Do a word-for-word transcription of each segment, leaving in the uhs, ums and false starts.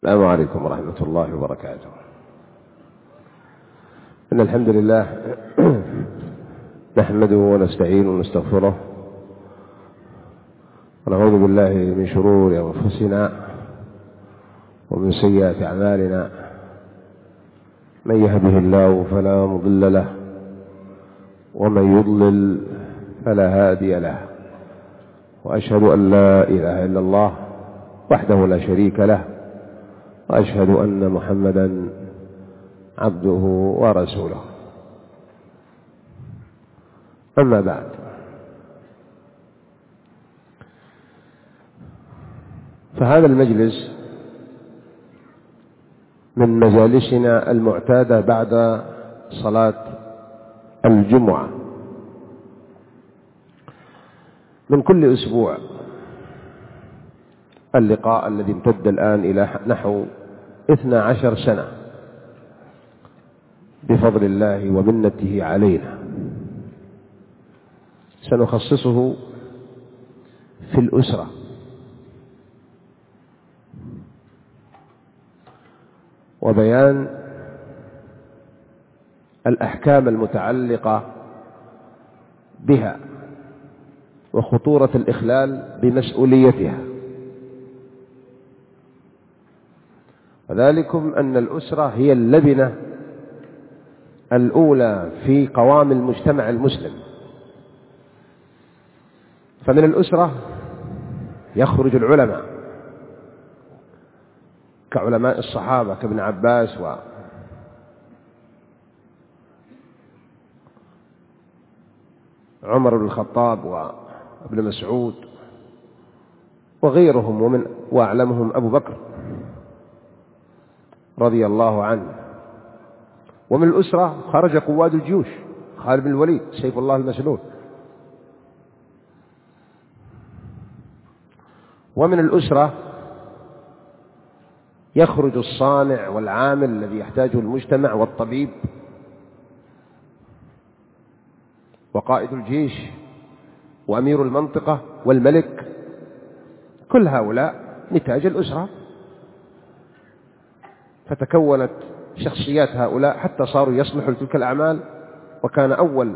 السلام عليكم ورحمة الله وبركاته. إن الحمد لله نحمده ونستعينه ونستغفره ونعوذ بالله من شرور أنفسنا ومن سيئات أعمالنا. من يهده الله فلا مضل له ومن يضلل فلا هادي له، وأشهد أن لا إله إلا الله وحده لا شريك له، وأشهد أن محمدا عبده ورسوله. أما بعد، فهذا المجلس من مجالسنا المعتادة بعد صلاة الجمعة من كل أسبوع. اللقاء الذي امتد الآن إلى نحو اثنى عشر سنة بفضل الله ومنته علينا، سنخصصه في الأسرة. وبيان الأحكام المتعلقة بها وخطورة الإخلال بمسؤوليتها، وذلكم أن الأسرة هي اللبنة الأولى في قوام المجتمع المسلم. فمن الأسرة يخرج العلماء كعلماء الصحابة كابن عباس وعمر بن الخطاب وابن مسعود وغيرهم، ومن وأعلمهم أبو بكر رضي الله عنه. ومن الأسرة خرج قواد الجيوش، خالد بن الوليد سيف الله المسلول. ومن الأسرة يخرج الصانع والعامل الذي يحتاجه المجتمع، والطبيب وقائد الجيش وأمير المنطقة والملك. كل هؤلاء نتاج الأسرة، فتكونت شخصيات هؤلاء حتى صاروا يصلحوا لتلك الأعمال، وكان أول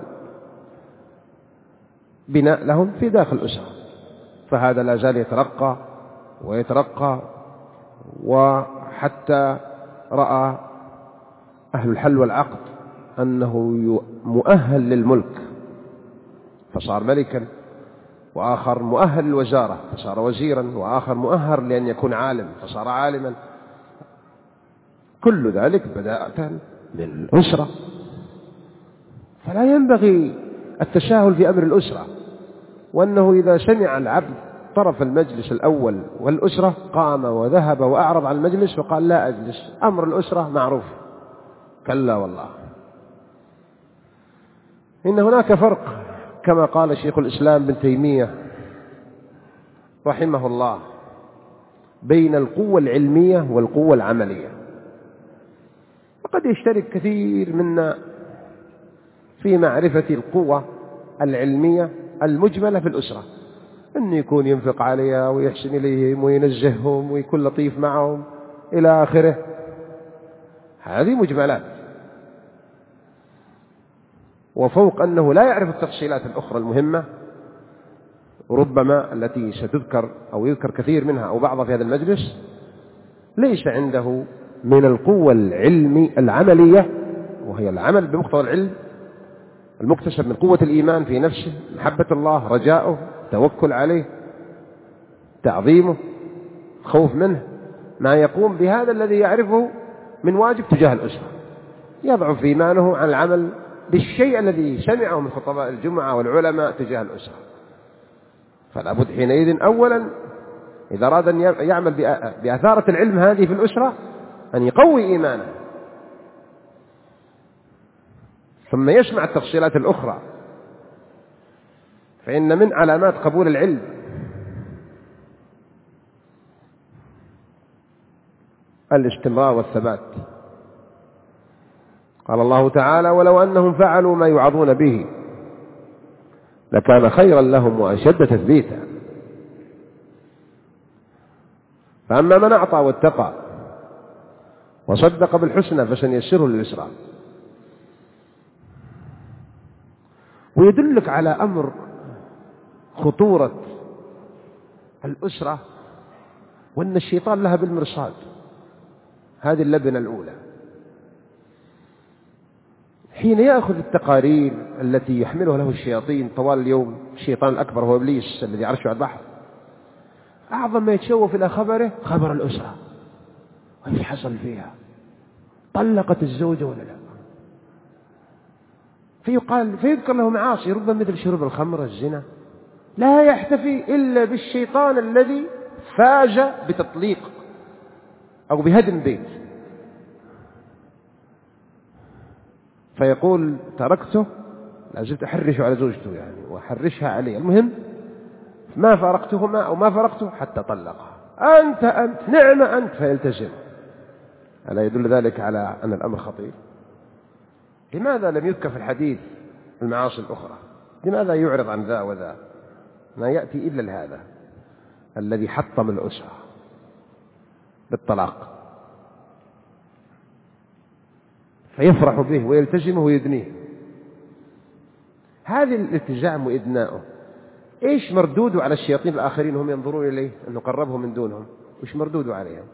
بناء لهم في داخل الأسرة. فهذا لا زال يترقى ويترقى، وحتى رأى أهل الحل والعقد أنه مؤهل للملك فصار ملكا، وآخر مؤهل للوزارة فصار وزيرا، وآخر مؤهل لأن يكون عالم فصار عالما. كل ذلك بداءة من الأسرة. فلا ينبغي التساهل في أمر الأسرة، وأنه إذا سمع العبد طرف المجلس الأول والأسرة قام وذهب وأعرض عن المجلس وقال لا أجلس، أمر الأسرة معروف. كلا والله، إن هناك فرق كما قال شيخ الإسلام ابن تيمية رحمه الله بين القوة العلمية والقوة العملية. وقد يشترك كثير منا في معرفة القوة العلمية المجملة في الأسرة، أنه يكون ينفق عليها ويحسن إليهم وينزههم ويكون لطيف معهم إلى آخره. هذه مجملات، وفوق أنه لا يعرف التفصيلات الأخرى المهمة، ربما التي ستذكر أو يذكر كثير منها أو بعضها في هذا المجلس. ليس عنده من القوة العلمي العملية، وهي العمل بمقتضى العلم المكتسب من قوة الإيمان في نفسه، محبة الله، رجاؤه، توكل عليه، تعظيمه، خوف منه، ما يقوم بهذا الذي يعرفه من واجب تجاه الأسرة. يضعف إيمانه عن العمل بالشيء الذي سمعه من خطباء الجمعة والعلماء تجاه الأسرة. فلا بد حينئذ أولا إذا أراد أن يعمل بأثارة العلم هذه في الأسرة أن يقوي إيمانه، ثم يسمع التفصيلات الأخرى. فإن من علامات قبول العلم الاستمرار والثبات. قال الله تعالى: ولو أنهم فعلوا ما يوعظون به لكان خيرا لهم وأشد تثبيتا. فأما من أعطى واتقى وصدق بالحسنى فسنيسره لليسرى. ويدلك على أمر خطورة الأسرة وأن الشيطان لها بالمرصاد. هذه اللبنة الأولى، حين يأخذ التقارير التي يحملها له الشياطين طوال اليوم. الشيطان الأكبر هو إبليس الذي عرشه على البحر، أعظم ما يتشوف إلى خبره خبر الأسرة، وإيش حصل فيها، طلقت الزوجة ولا لا، فيقال فيذكر له معاصي ربما مثل شرب الخمر الزنا. لا يحتفي إلا بالشيطان الذي فاز بتطليق أو بهدم بيت، فيقول تركته لازلت أحرش على زوجته يعني وأحرشها عليه، المهم ما فارقتهما أو ما فارقته حتى طلقها، أنت أنت نعم أنت، فيلتزم. ألا يدل ذلك على أن الأمر خطير؟ لماذا لم يذكر في الحديث المعاصي الأخرى؟ لماذا يعرض عن ذا وذا؟ ما يأتي إلا لهذا الذي حطم الأسرة بالطلاق، فيفرح به ويلتزمه ويدنيه. هذه الالتزام وإدناؤه إيش مردوده على الشياطين الآخرين هم ينظرون إليه أنه قربهم من دونهم؟ إيش مردوده عليهم؟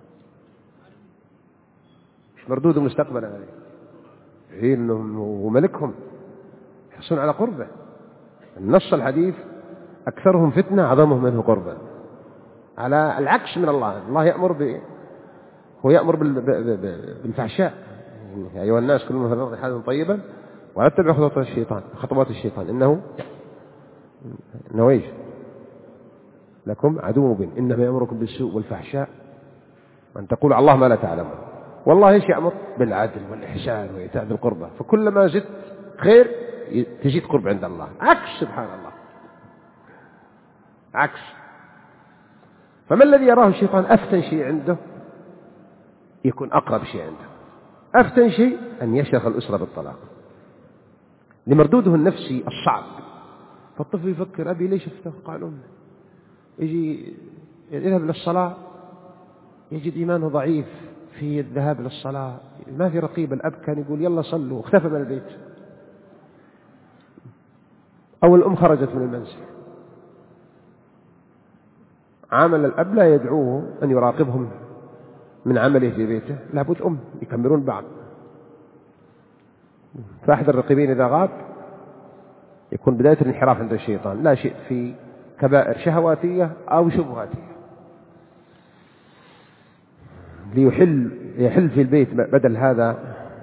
إيش مردوده مستقبلا عليه؟ هي أنه ملكهم يحصلون على قربه. النص الحديث أكثرهم فتنة أعظمهم منه قربا، على العكس من الله. الله يأمر ب هو يأمر بالفحشاء، يا أيها الناس كلوا من الأرض حلالا طيبا ولا تتبعوا خطوات الشيطان خطوات الشيطان إنه إنه إيش لكم عدو مبين، إنما يأمركم بالسوء والفحشاء وأن تقولوا على الله ما لا تعلمون. والله إيش يأمر؟ بالعدل والإحسان وإيتاء ذي القربى، فكلما زدت خير تزيد قرب عند الله، عكس سبحان الله عكس. فما الذي يراه الشيطان أفتن شيء عنده يكون أقرب شيء عنده. أفتن شيء أن يشرخ الأسرة بالطلاق لمردوده النفسي الصعب. فالطفل يفكر أبي ليش افتح؟ قال أمه. يجي يذهب للصلاة يجد إيمانه ضعيف في الذهاب للصلاة، ما في رقيب. الأب كان يقول يلا صلوا واختفى من البيت، أو الأم خرجت من المنزل. عمل الأب لا يدعوه أن يراقبهم من عمله في بيته، لابد أم يكملون بعض. فأحد الرقيبين إذا غاب يكون بداية الانحراف عند الشيطان، لا شيء في كبائر شهواتية أو شبهاتية، ليحل يحل في البيت بدل هذا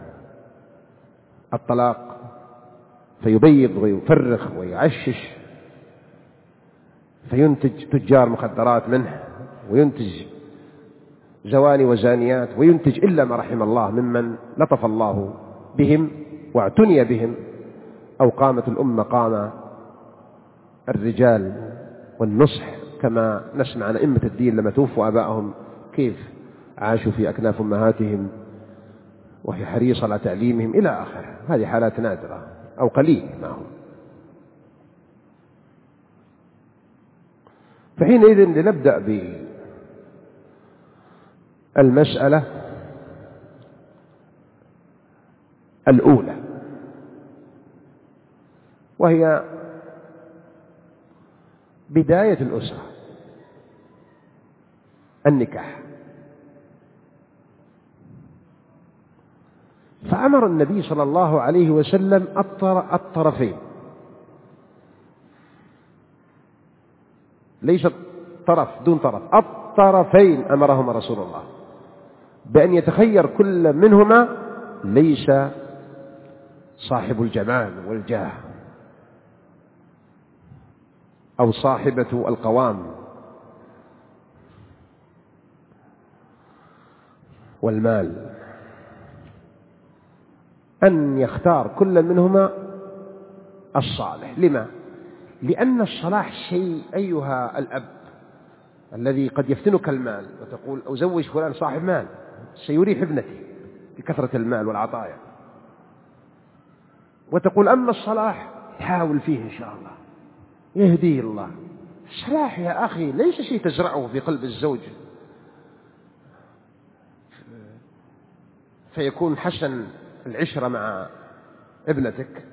الطلاق، فيبيض ويفرخ ويعشش، فينتج تجار مخدرات منه، وينتج زواني وزانيات، وينتج إلا ما رحم الله ممن لطف الله بهم واعتني بهم، أو قامت الأمة مقام الرجال والنصح، كما نسمع عن أئمة الدين لما توفوا آبائهم كيف عاشوا في أكناف أمهاتهم وهي حريصة على تعليمهم إلى آخره. هذه حالات نادرة أو قليل معهم. فحينئذ لنبدأ بالمسألة الأولى، وهي بداية الأسرة، النكاح. فأمر النبي صلى الله عليه وسلم الطرفين، ليس طرف دون طرف، الطرفين أمرهما رسول الله بأن يتخير كل منهما، ليس صاحب الجمال والجاه أو صاحبة القوام والمال، أن يختار كل منهما الصالح. لما؟ لأن الصلاح شيء أيها الأب الذي قد يفتنك المال وتقول أزوج فلان صاحب مال سيريح ابنتي بكثرة المال والعطايا، وتقول أما الصلاح يحاول فيه إن شاء الله يهديه الله. الصلاح يا أخي ليس شيء تزرعه في قلب الزوج فيكون حسن العشرة مع ابنتك،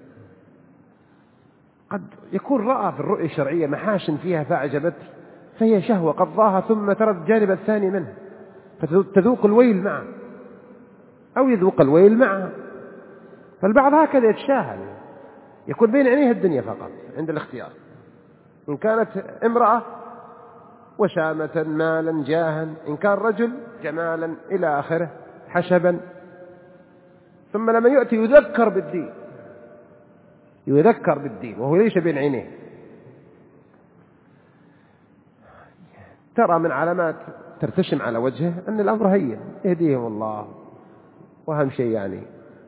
قد يكون رأى في الرؤية الشرعية محاسن فيها فأعجبته فهي شهوة قضاها ثم ترى الجانب الثاني منه فتذوق الويل معه أو يذوق الويل معه. فالبعض هكذا يتشاهل، يكون بين عينيه الدنيا فقط عند الاختيار، إن كانت امرأة وسامة مالا جاها، إن كان رجل جمالا إلى آخره حسبا، ثم لما يأتي يذكر بالدين يذكر بالدين وهو ليس بين عينيه. ترى من علامات ترتسم على وجهه أن الأمر هين يهديهم الله وأهم شيء يعني،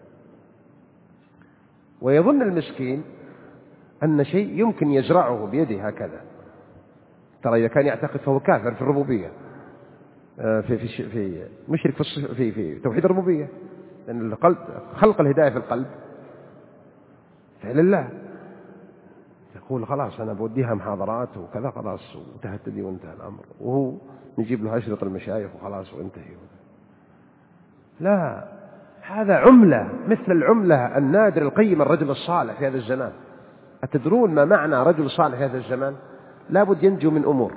ويظن المسكين أن شيء يمكن يزرعه بيده هكذا. ترى إذا كان يعتقد فهو كافر في الربوبية، في في في مشرك في في في توحيد الربوبية، لأن القلب خلق الهداية في القلب فعل الله. يقول خلاص أنا بوديها محاضرات وكذا خلاص وانتهت دي وانتهى الأمر، وهو نجيب له أشرطة المشايخ وخلاص وانتهي. لا، هذا عملة مثل العملة النادر القيم الرجل الصالح في هذا الزمان. أتدرون ما معنى رجل صالح في هذا الزمان؟ لابد ينجو من أمور.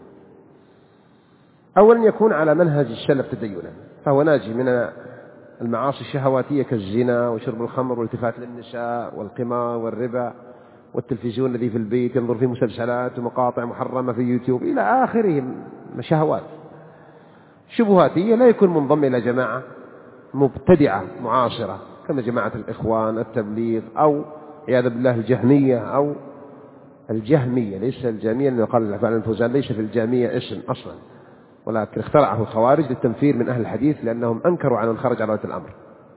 أولا يكون على منهج السلف تدينا، فهو ناجي من المعاصي الشهواتية كالزنا وشرب الخمر والالتفات للنساء والقمار والربا والتلفزيون الذي في البيت ينظر فيه مسلسلات ومقاطع محرمة في يوتيوب إلى آخره من شهوات شبهاتية. لا يكون منضم إلى جماعة مبتدعة معاصرة كما جماعة الإخوان التبليغ أو عياذ بالله الجهمية أو الجهمية، ليس الجهمية اللي قال فعلا الفوزان ليس في الجهمية اسم أصلا، ولكن اخترعه الخوارج للتنفير من أهل الحديث لأنهم أنكروا عن الخرج على ولاة الأمر.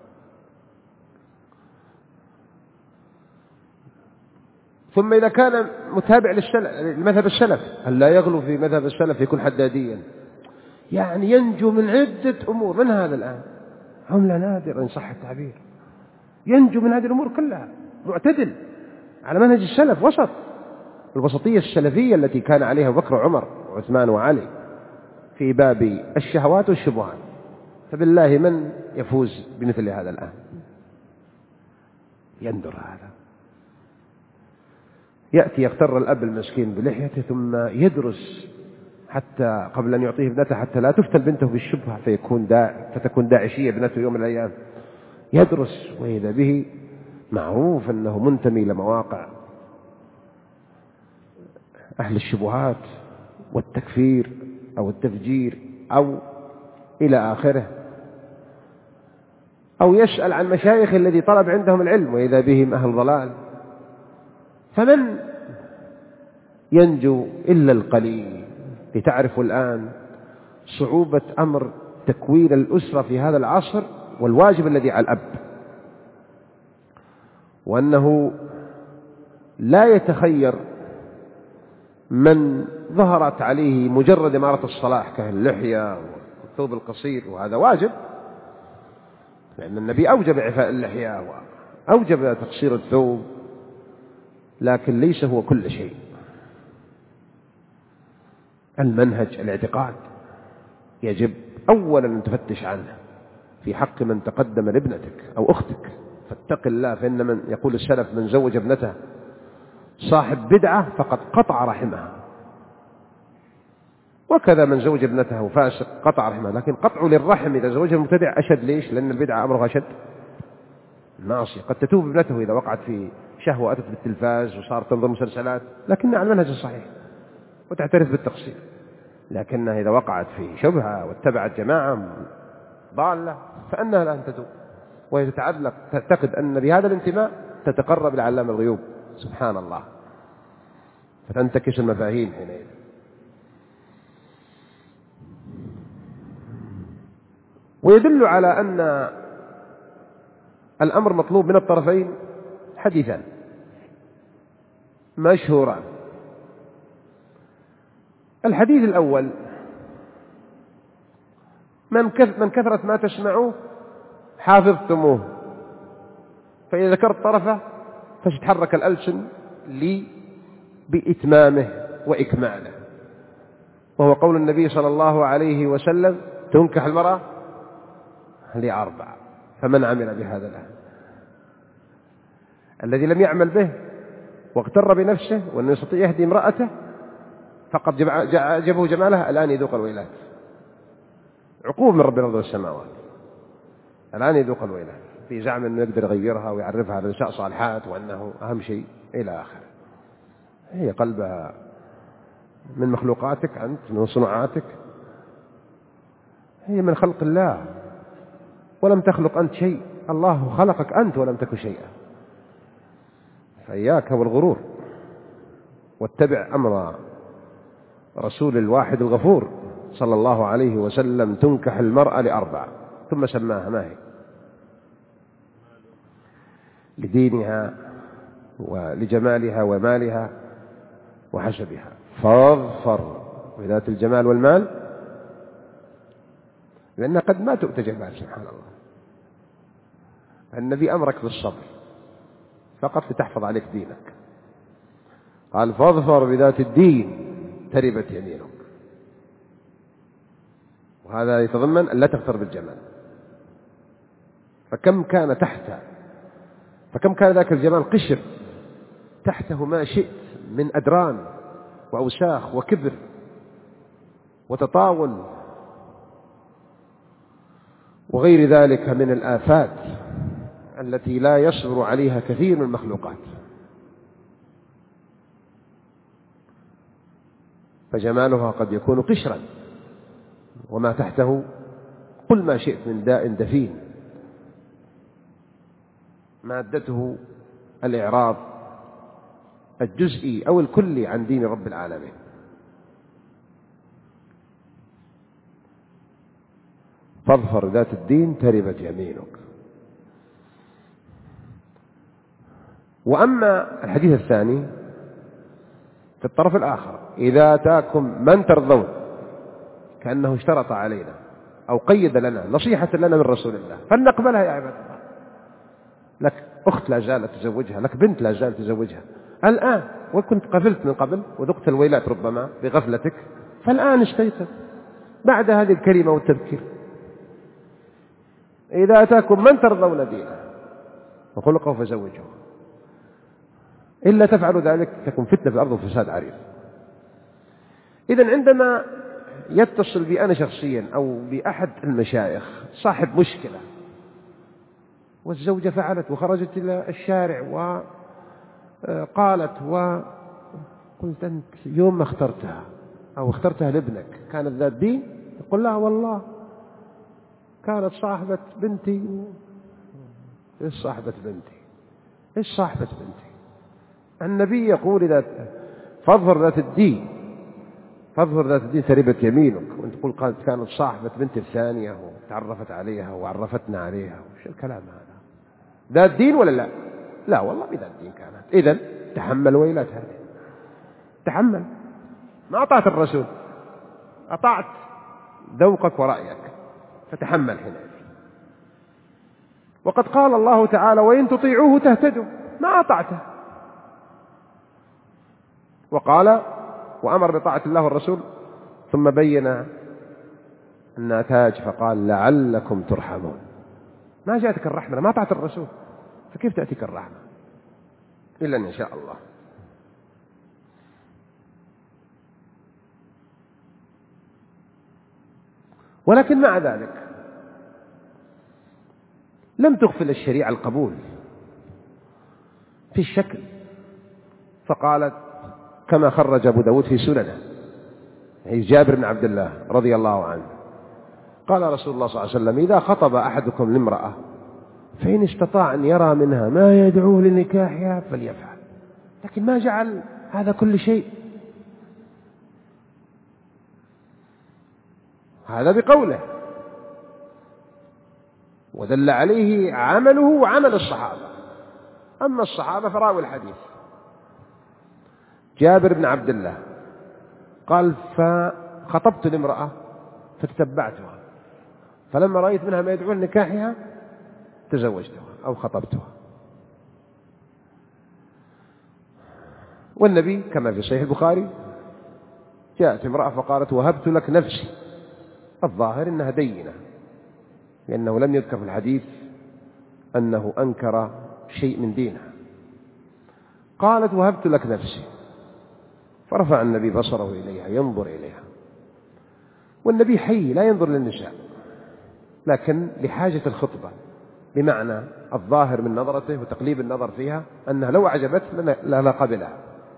ثم إذا كان متابع للمذهب السلف هل لا يغلو في مذهب السلف يكون حداديا، يعني ينجو من عدة أمور. من هذا الآن عملة نادرة إن صح التعبير، ينجو من هذه الأمور كلها، معتدل على منهج السلف، وسط الوسطية السلفية التي كان عليها بكر وعمر وعثمان وعلي في باب الشهوات والشبهات. فبالله من يفوز بمثل هذا الآن؟ يندر هذا، يأتي يغتر الأب المسكين بلحيته ثم يدرس حتى قبل أن يعطيه ابنته حتى لا تفتن بنته بالشبهة فيكون دا فتكون داعشية ابنته يوم من الأيام. يدرس وإذا به معروف أنه منتمي لمواقع أهل الشبهات والتكفير أو التفجير أو إلى آخره، أو يسأل عن مشايخ الذي طلب عندهم العلم وإذا بهم أهل ضلال. فمن ينجو إلا القليل. لتعرفوا الآن صعوبة أمر تكوين الأسرة في هذا العصر والواجب الذي على الأب، وأنه لا يتخير من ظهرت عليه مجرد إمارة الصلاح كاللحية والثوب القصير، وهذا واجب لأن النبي أوجب إعفاء اللحية وأوجب تقصير الثوب، لكن ليس هو كل شيء. المنهج الاعتقاد يجب أولا أن تفتش عنه في حق من تقدم لابنتك أو أختك، فاتق الله، فإن من يقول السلف من زوج ابنته صاحب بدعة فقد قطع رحمها، وكذا من زوج ابنته فاسق قطع رحمها. لكن قطع للرحم إذا زوجها المبتدع أشد. ليش؟ لأن البدعة أمرها أشد. ناصية قد تتوب ابنته إذا وقعت في شهوة أتت بالتلفاز وصارت تنظر مسلسلات لكنها على المنهج الصحيح وتعترف بالتقصير، لكنها إذا وقعت في شبهة واتبعت جماعة ضالة فأنها لا تتوب، وهي تتعلق تعتقد أن بهذا الانتماء تتقرب لعلام الغيوب سبحان الله، فتنتكس المفاهيم حينئذ. ويدل على أن الأمر مطلوب من الطرفين حديثان مشهوران. الحديث الأول: من كثرة ما تسمعوه حافظتموه، فإذا ذكرت طرفه فتتحرك الألسن لي بإتمامه وإكماله، وهو قول النبي صلى الله عليه وسلم: تنكح المرأة لأربع: فمن عمل بهذا الآن؟ الذي لم يعمل به واغتر بنفسه وأنه يستطيع يهدي امرأته فقد جابه جمالها، الآن يذوق الويلات. عقوب من رب الأرض والسماوات، الآن يذوق الويلات في زعم أنه يقدر يغيرها ويعرفها بنساء صالحات وأنه أهم شيء إلى آخره. هي قلبها من مخلوقاتك أنت، من صنعاتك، هي من خلق الله، ولم تخلق أنت شيء، الله خلقك أنت ولم تكن شيئا. فإياك والغرور، واتبع أمر رسول الواحد الغفور صلى الله عليه وسلم. تنكح المرأة لأربع، ثم سماها، ما هي؟ لدينها ولجمالها ومالها وحسبها. فاظفر بذات الجمال والمال، لأنها قد ما تؤتى جمال سبحان الله. النبي أمرك بالصبر فقط لتحفظ عليك دينك. قال فاظفر بذات الدين تربت يمينك، وهذا يتضمن أن لا تغتر بالجمال. فكم كان تحت فكم كان ذاك الجمال قشر، تحته ما شئت من أدران وأوساخ وكبر وتطاول وغير ذلك من الآفات التي لا يصبر عليها كثير من المخلوقات. فجمالها قد يكون قشرا، وما تحته قل ما شئت من داء دفين، مادته الإعراض الجزئي أو الكلي عن دين رب العالمين. فاظفر ذات الدين تربت يمينك. وأما الحديث الثاني في الطرف الآخر: إذا أتاكم من ترضون، كأنه اشترط علينا أو قيد لنا نصيحة لنا من رسول الله فلنقبلها يا عباد الله. لك أخت لا زالت تزوجها، لك بنت لا زالت تزوجها الآن، وكنت قفلت من قبل وذقت الويلات ربما بغفلتك، فالآن استيقظ بعد هذه الكلمة والتذكير. إذا أتاكم من ترضون دينه وخلقه فزوجوه، إلا تفعلوا ذلك تكون فتنة في الأرض وفساد عريض. إذن عندما يتصل بي أنا شخصيا أو بأحد المشايخ صاحب مشكلة والزوجة فعلت وخرجت إلى الشارع وقالت، وقلت أنت يوم ما اخترتها أو اخترتها لابنك كانت ذات دين، يقول لها والله كانت صاحبة بنتي. إيش صاحبة بنتي؟ إيش صاحبة بنتي؟ النبي يقول إذا فاظفر ذات الدين فاظفر ذات الدين تربت يمينك، وانت تقول قالت كانت صاحبة بنت الثانية وتعرفت عليها وعرفتنا عليها. وش الكلام هذا؟ ذات دين ولا لا؟ لا والله بذات دين كانت. إذن تحمل ويلات هذه، تحمل. ما أطعت الرسول، أطعت ذوقك ورأيك، فتحمل حينئذ. وقد قال الله تعالى وإن تطيعوه تهتدوا، ما أطعته. وقال وأمر بطاعة الله والرسول، ثم بين النتاج فقال لعلكم ترحمون. ما جاءتك الرحمة، ما أطعت الرسول، فكيف تأتيك الرحمة؟ إلا إن شاء الله. ولكن مع ذلك لم تغفل الشريعة القبول في الشكل، فقالت كما خرج أبو داود في سننه عن جابر بن عبد الله رضي الله عنه قال رسول الله صلى الله عليه وسلم إذا خطب أحدكم لامرأة فإن استطاع أن يرى منها ما يدعوه لنكاحها فليفعل. لكن ما جعل هذا كل شيء، هذا بقوله، ودل عليه عمله وعمل الصحابة. أما الصحابة فراوي الحديث. جابر بن عبد الله قال فخطبت لامرأة فتتبعتها، فلما رأيت منها ما يدعو لنكاحها تزوجتها أو خطبتها. والنبي كما في صحيح البخاري جاءت امرأة فقالت وهبت لك نفسي. الظاهر إنها دينة، لأنه لم يذكر في الحديث أنه أنكر شيء من دينها. قالت وهبت لك نفسي. فرفع النبي بصره إليها ينظر إليها، والنبي حي لا ينظر للنساء، لكن لحاجة الخطبة، بمعنى الظاهر من نظرته وتقليب النظر فيها أنها لو أعجبته لا قبلها،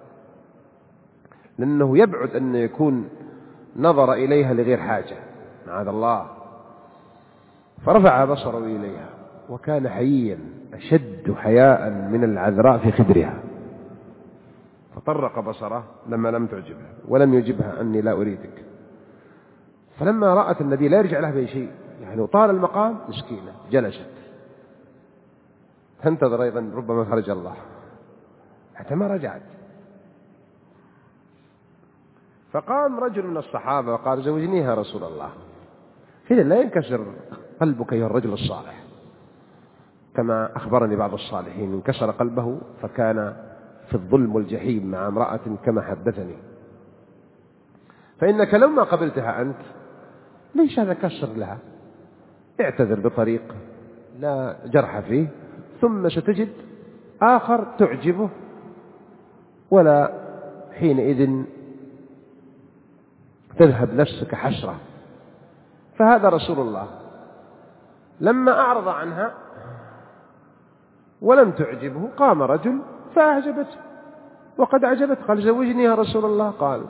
لأنه يبعد أن يكون نظر إليها لغير حاجة معاذ الله. فرفع بصره إليها وكان حييا أشد حياء من العذراء في خدرها، فطرق بصره لما لم تعجبه ولم يجبها أني لا أريدك. فلما رأت النبي لا يرجع لها بأي شيء، يعني وطال المقام مسكينة جلست تنتظر أيضا ربما فرج الله حتى ما رجعت. فقام رجل من الصحابة وقال زوجنيها رسول الله. حين لا ينكسر قلبك أيها الرجل الصالح، كما أخبرني بعض الصالحين انكسر قلبه فكان في الظلم والجحيم مع امرأة كما حدثني. فإنك لما قبلتها أنت ليش هذا كسر لها، اعتذر بطريق لا جرح فيه، ثم ستجد آخر تعجبه، ولا حينئذ تذهب نفسك حسرة. فهذا رسول الله لما أعرض عنها ولم تعجبه قام رجل فأعجبته وقد أعجبته، قال زوجني يا رسول الله. قال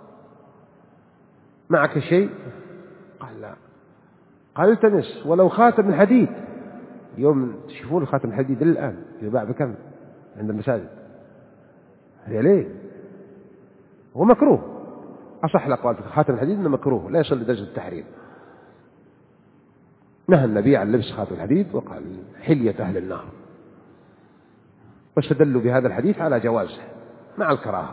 معك شيء؟ قال لا. قال التمس ولو خاتم الحديد. يوم تشوفون خاتم الحديد الآن يباع بكم عند المساجد؟ ليه؟ هو مكروه، أصح الأقوال خاتم الحديد إنه مكروه لا يصل لدرجة التحريم. نهى النبي عن لبس خاتم الحديد وقال حلية أهل النار، واستدلوا بهذا الحديث على جوازه مع الكراهة.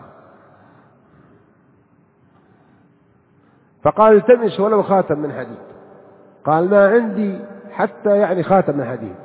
فقال التمس ولو خاتم من حديد. قال ما عندي حتى يعني خاتم من حديد.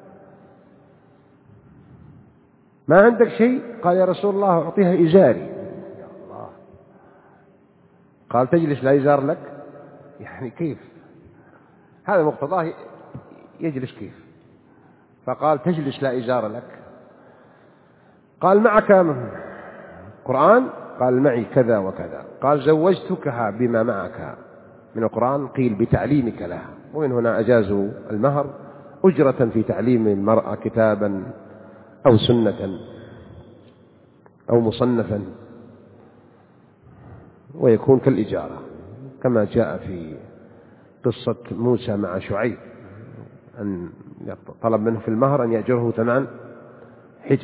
ما عندك شيء؟ قال يا رسول الله أعطيها إزاري. يا الله. قال تجلس لا إزار لك؟ يعني كيف هذا مقتضاه يجلس كيف؟ فقال تجلس لا إزار لك. قال معك قرآن؟ قال معي كذا وكذا. قال زوجتكها بما معك من القرآن، قيل بتعليمك لها، ومن هنا أجازوا المهر أجرة في تعليم المرأة كتابا أو سنة أو مصنفا، ويكون كالإجارة كما جاء في قصة موسى مع شعيب أن طلب منه في المهر أن يأجره ثمان حجج.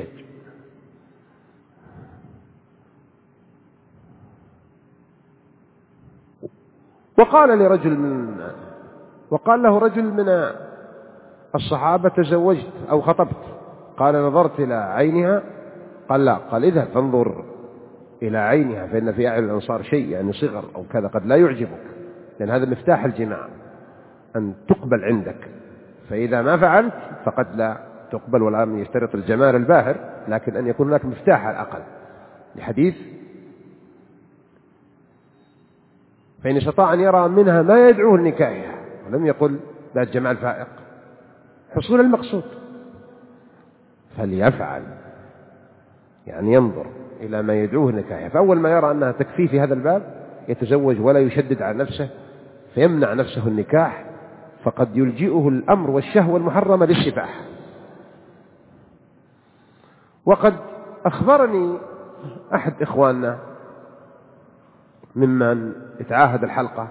وقال لرجل من وقال له رجل من الصحابة تزوجت أو خطبت؟ قال نظرت إلى عينها. قال لا. قال اذهب فانظر إلى عينها فإن في أعين الأنصار شيء يعني صغر أو كذا قد لا يعجبك، لأن هذا مفتاح الجماع أن تقبل عندك، فإذا ما فعلت فقد لا تقبل. ولا يشترط الجمال الباهر، لكن أن يكون هناك مفتاح على الأقل لحديث فإن استطاع أن يرى منها ما يدعوه النكاح، ولم يقل ذات جمال فائق، حصول المقصود، فليفعل يعني ينظر إلى ما يدعوه النكاح. فأول ما يرى أنها تكفي في هذا الباب يتزوج ولا يشدد على نفسه فيمنع نفسه النكاح، فقد يلجئه الأمر والشهوة المحرمة للسفاح. وقد أخبرني أحد إخواننا ممن يتعاهد الحلقة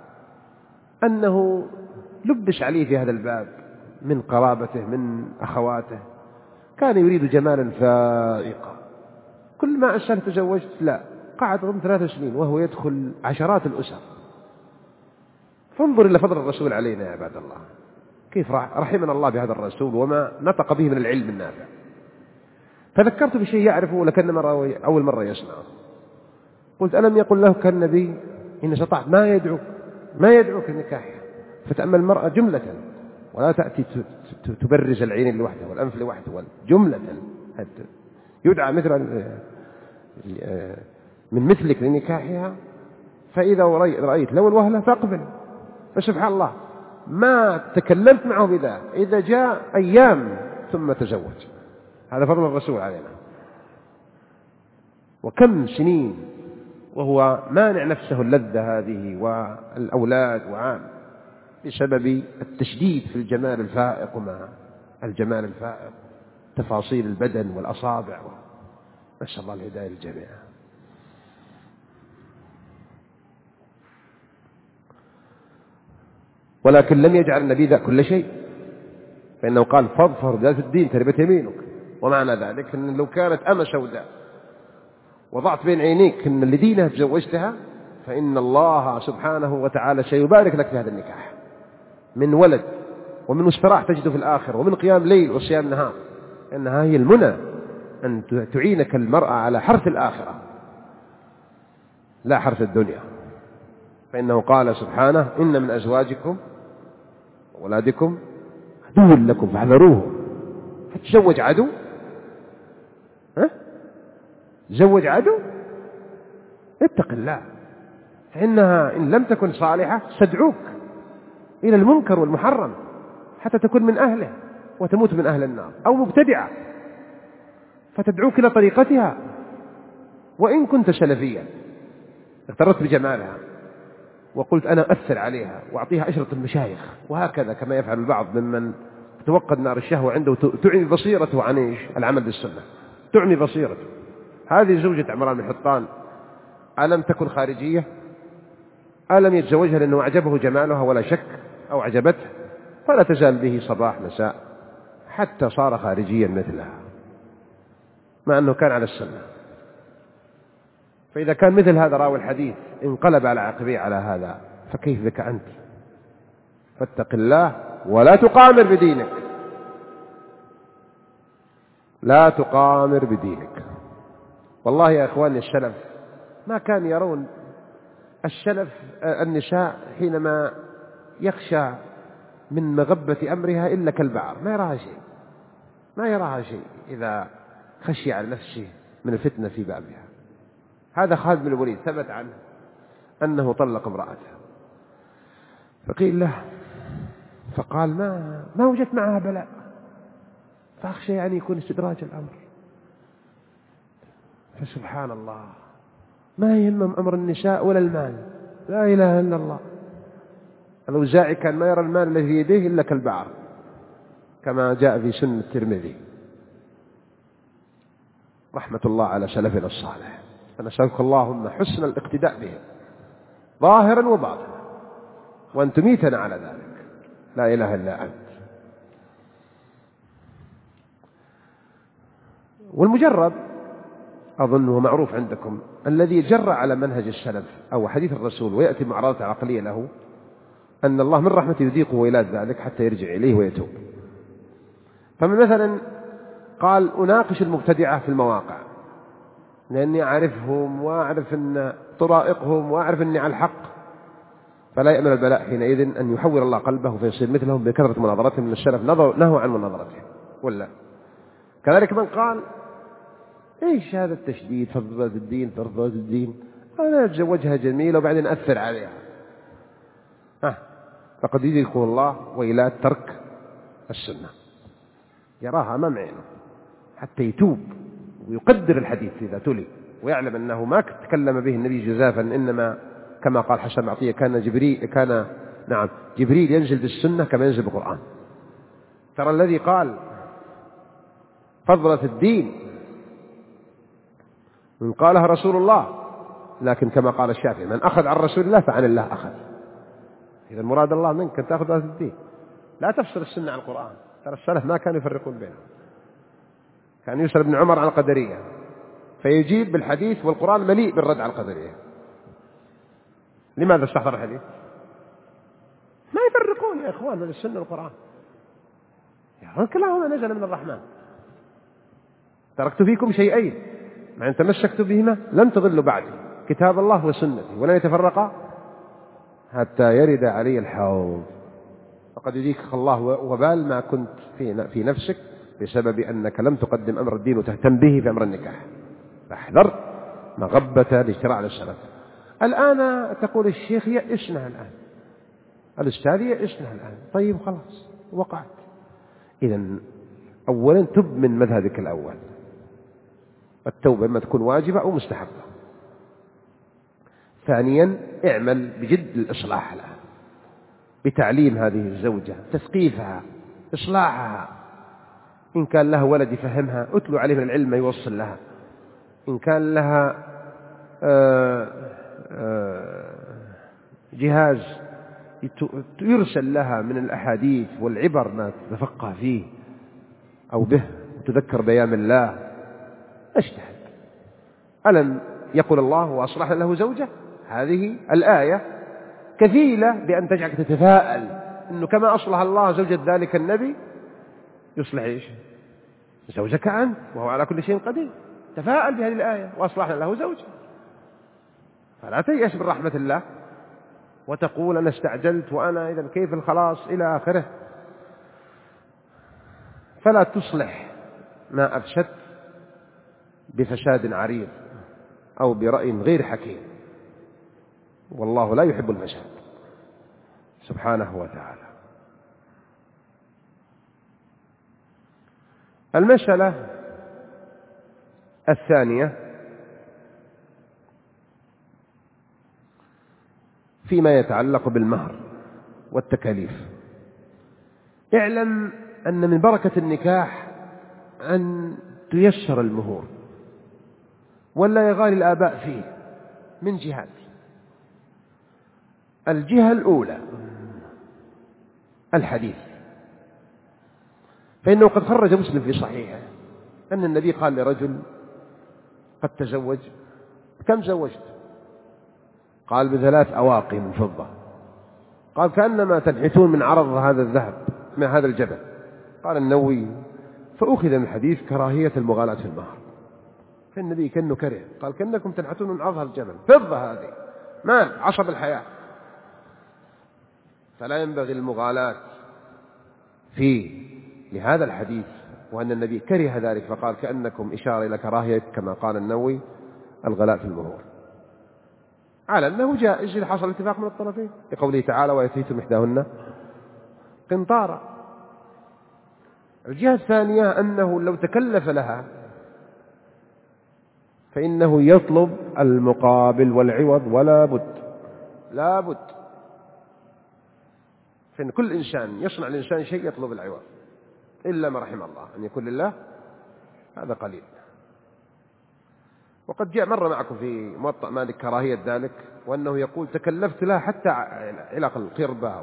أنه لبس عليه في هذا الباب من قرابته من أخواته، كان يريد جمالا فائقا، كل ما أسأل تزوجت لا، قعد ربما ثلاث سنين وهو يدخل عشرات الأسر. فانظر إلى فضل الرسول علينا يا عباد الله، كيف رحمنا الله بهذا الرسول وما نطق به من العلم النافع. فذكرت بشيء يعرفه ولكن مرة أول مرة يسمعه. قلت ألم يقل له كالنبي إن استطعت ما يدعوك ما يدعوك النكاح؟ فتأمل المرأة جملة، ولا تأتي تبرز العين لوحده والأنف لوحده، جملة يدعى مثل من مثلك لنكاحها. فإذا رأيت لو الوهلة فاقبل. فسبحان الله ما تكلمت معه بذا، إذا جاء أيام ثم تزوج. هذا فضل الرسول علينا. وكم سنين وهو مانع نفسه اللذة هذه والأولاد وعام بسبب التشديد في الجمال الفائق، ومع الجمال الفائق تفاصيل البدن والأصابع. نسأل الله الهداية للجميع. ولكن لم يجعل النبي ذا كل شيء، فإنه قال فاظفر بذات الدين تربت يمينك. ومعنى ذلك أن لو كانت أمة سوداء وضعت بين عينيك أن لدينها تزوجتها، فإن الله سبحانه وتعالى سيبارك لك في هذا النكاح، من ولد ومن استراح تجد في الآخر، ومن قيام ليل وصيام نهار. إنها هي المنى أن تعينك المرأة على حرث الآخرة لا حرث الدنيا. فإنه قال سبحانه إن من أزواجكم وأولادكم عدو لكم فاحذروه. فتزوج عدو؟ ها؟ تزوج عدو؟ اتق الله، فإنها إن لم تكن صالحة ستدعوك إلى المنكر والمحرم حتى تكون من أهله وتموت من أهل النار، أو مبتدعة فتدعوك إلى طريقتها. وإن كنت سلفيا اغترت بجمالها وقلت أنا أثر عليها وأعطيها أشرة المشايخ وهكذا، كما يفعل البعض ممن توقد نار الشهوة عنده تعمي بصيرته عن إيش؟ العمل بالسنة، تعمي بصيرته. هذه زوجة عمران بن حطان ألم تكن خارجية؟ ألم يتزوجها لأنه أعجبه جمالها ولا شك، أو أعجبته؟ فلا تزال به صباح مساء حتى صار خارجيا مثلها، مع أنه كان على السنة. فإذا كان مثل هذا راوي الحديث انقلب على عقبيه على هذا، فكيف بك أنت؟ فاتق الله ولا تقامر بدينك، لا تقامر بدينك. والله يا إخواني السلف ما كان يرون السلف النساء حينما يخشى من مغبة أمرها إلا كالبعر، ما يراها شيء، ما يراها شيء إذا خشي على نفسه من الفتنة في بابها. هذا خالد بن الوليد ثبت عنه أنه طلق امرأته، فقيل له فقال ما ما وجدت معها بلاء، فأخشى يعني يكون استدراج الأمر. فسبحان الله ما يهمهم أمر النساء ولا المال، لا إله إلا الله. الأوزاعي كان ما يرى المال الذي في يديه إلا كالبعر، كما جاء في سنة الترمذي. رحمة الله على سلفنا الصالح، فنسألك اللهم حسن الاقتداء بهم ظاهرا وباطنا، وأن تميتنا على ذلك، لا إله إلا أنت. والمجرب أظنه معروف عندكم، الذي جرى على منهج السلف أو حديث الرسول ويأتي معارضة عقلية له، أن الله من رحمته يذيقه إلى ذلك حتى يرجع إليه ويتوب. فمن مثلا قال أناقش المبتدعة في المواقع لأني أعرفهم وأعرف أن طرائقهم وأعرف أني على الحق، فلا يأمن البلاء حينئذ أن يحول الله قلبه فيصير مثلهم بكثرة مناظرتهم من السلف نهوا عن مناظرتهم. ولا كذلك من قال إيش هذا التشديد فرض الدين فرض الدين، أنا أتزوجها جميلة وبعدين أثر عليها، ها فقد يدركه الله وإلى ترك السنة، يراها أمام عينه حتى يتوب ويقدر الحديث إذا تلي، ويعلم أنه ما تكلم به النبي جزافا، إنما كما قال حسن معطية كان جبريل كان نعم جبريل ينزل بالسنة كما ينزل بالقرآن. ترى الذي قال فضلت الدين من قالها رسول الله، لكن كما قال الشافعي من أخذ عن رسول الله فعن الله أخذ. إذا مراد الله منك أن تأخذ هذا الدين، لا تفسر السنة عن القرآن. ترى السلف ما كانوا يفرقون بينهم. كان يسأل ابن عمر عن القدرية فيجيب بالحديث والقرآن مليء بالرد على القدرية. لماذا استحضر الحديث؟ ما يفرقون يا إخوان بين السنة والقرآن، يعني كلاهما نزل من الرحمن. تركت فيكم شيئين ما إن تمسكت بهما لن تضلوا بعدي، كتاب الله وسنتي، ولن يتفرقا حتى يرد علي الحوض. فقد يجيك الله وبال ما كنت في نفسك بسبب أنك لم تقدم أمر الدين وتهتم به في أمر النكاح. فاحذر مغبة الاجتراء على السلف. الآن تقول الشيخ يئسنا الآن، الأستاذ يئسنا الآن، طيب خلاص وقعت. إذن أولا تب من مذهبك الأول. التوبة إما تكون واجبة أو مستحبة. ثانيا اعمل بجد الإصلاح لها بتعليم هذه الزوجة، تثقيفها، إصلاحها. إن كان لها ولد يفهمها، أتلو عليه من العلم ما يوصل لها. إن كان لها آآ آآ جهاز يرسل لها من الأحاديث والعبر ما تتفقه فيه أو به وتذكر بأيام الله، اجتهد. ألم يقول الله وأصلح له زوجة؟ هذه الآية كفيلة بأن تجعلك تتفاءل أنه كما أصلح الله زوجة ذلك النبي يصلح إيش زوجك أنت وهو على كل شيء قدير. تفاءل بهذه الآية وأصلحنا له زوجة. فلا تيأس من رحمة الله وتقول أنا استعجلت وأنا إذا كيف الخلاص إلى آخره. فلا تصلح ما أفسدت بفساد عريض أو برأي غير حكيم، والله لا يحب الفساد سبحانه وتعالى. المسألة الثانية فيما يتعلق بالمهر والتكاليف. اعلم أن من بركة النكاح أن تيسر المهور ولا يغالي الآباء فيه من جهات. الجهة الأولى الحديث، فإنه قد خرج مسلم في صحيحه أن النبي قال لرجل قد تزوج، كم زوجت؟ قال بثلاث أواقي من فضة. قال كأنما تنحتون من عرض هذا الذهب من هذا الجبل. قال النووي فأخذ من الحديث كراهية المغالاة في المهر، فالنبي كأنه كره، قال كأنكم تنحتون من عرض الجبل، فضة هذه مال عصب الحياة، فلا ينبغي المغالاة فيه لهذا الحديث، وأن النبي كره ذلك فقال كأنكم إشارة إلى كراهية كما قال النووي الغلاء في المهور، على أنه جائز إذا حصل اتفاق من الطرفين لقوله تعالى ويأتيتم إحداهن قنطارا. الجهة الثانية أنه لو تكلف لها فإنه يطلب المقابل والعوض ولا بد، لا بد، فإن كل إنسان يصنع الإنسان شيء يطلب العوض إلا ما رحم الله أن يكون لله، هذا قليل. وقد جاء مرة معكم في موطأ مالك كراهية ذلك، وأنه يقول تكلفت لها حتى علاقة القربة،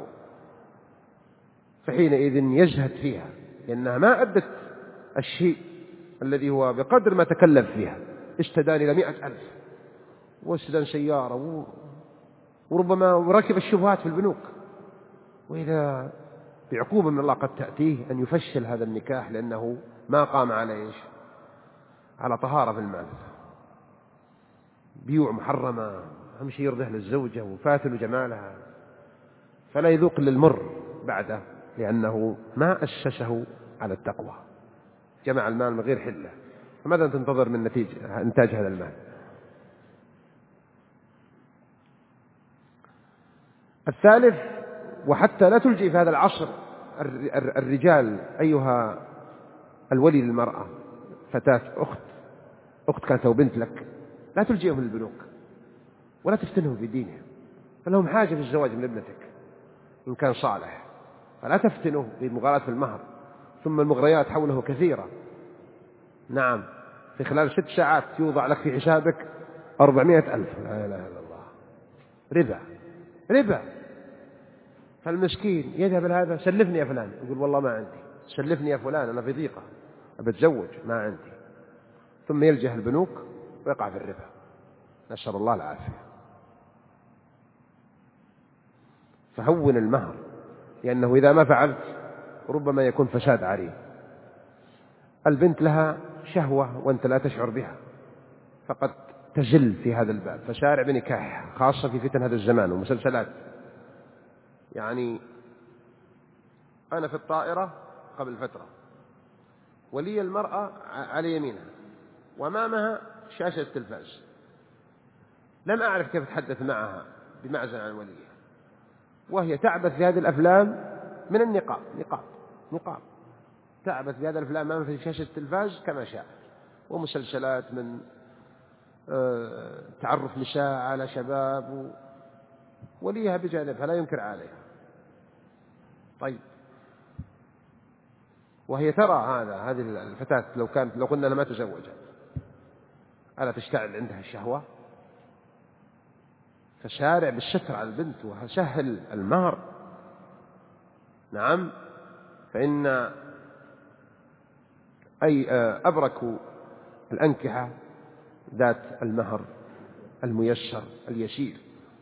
فحينئذ يزهد فيها لأنها ما أدت الشيء الذي هو بقدر ما تكلف فيها. استدان إلى مئة ألف واستدان سيارة وربما ركب الشبهات في البنوك، وإذا بعقوبة من الله قد تأتيه أن يفشل هذا النكاح لأنه ما قام على إيش؟ على طهارة في المال، بيوع محرمة، أهم شيء يرضيه للزوجة وفاتل جمالها، فلا يذوق للمر بعده لأنه ما أسسه على التقوى، جمع المال من غير حلة، فماذا تنتظر من نتيجة إنتاج هذا المال؟ الثالث، وحتى لا تلجئ في هذا العصر الرجال أيها الولي للمرأة، فتاة أخت أخت كانت أو بنت لك، لا تلجئهم للبنوك ولا تفتنهم في دينهم، فلهم حاجة في الزواج من ابنتك إن كان صالح، فلا تفتنه بالمغالاة في المهر. ثم المغريات حوله كثيرة، نعم، في خلال ست ساعات يوضع لك في حسابك أربعمائة ألف، لا إله إلا الله، ربا ربا. فالمسكين يذهب لهذا سلفني يا فلان، يقول والله ما عندي، سلفني يا فلان أنا في ضيقة أبتزوج ما عندي، ثم يلجأ البنوك ويقع في الربا، نسأل الله العافية. فهون المهر، لأنه إذا ما فعلت ربما يكون فساد عريض. البنت لها شهوة وأنت لا تشعر بها، فقد تزل في هذا الباب، فسارع بنكاحها، خاصة في فتن هذا الزمان ومسلسلات. يعني أنا في الطائرة قبل فترة، ولي المرأة على يمينها وأمامها شاشة التلفاز، لم أعرف كيف أتحدث معها بمعزل عن وليها، وهي تعبث في هذه الأفلام من النقاب، نقاب نقاب تعبت بهذا الأفلام أمام في شاشة التلفاز كما شاء، ومسلسلات من تعرف نساء على شباب وليها بجانبها لا ينكر عليها. طيب، وهي ترى هذا هذه الفتاة لو كانت لو قلنا أنا ما تزوجت ألا تشتعل عندها الشهوة؟ فسارع بالستر على البنت وسهل المهر. نعم، فإن أي أبرك الأنكحة ذات المهر الميسر اليسير،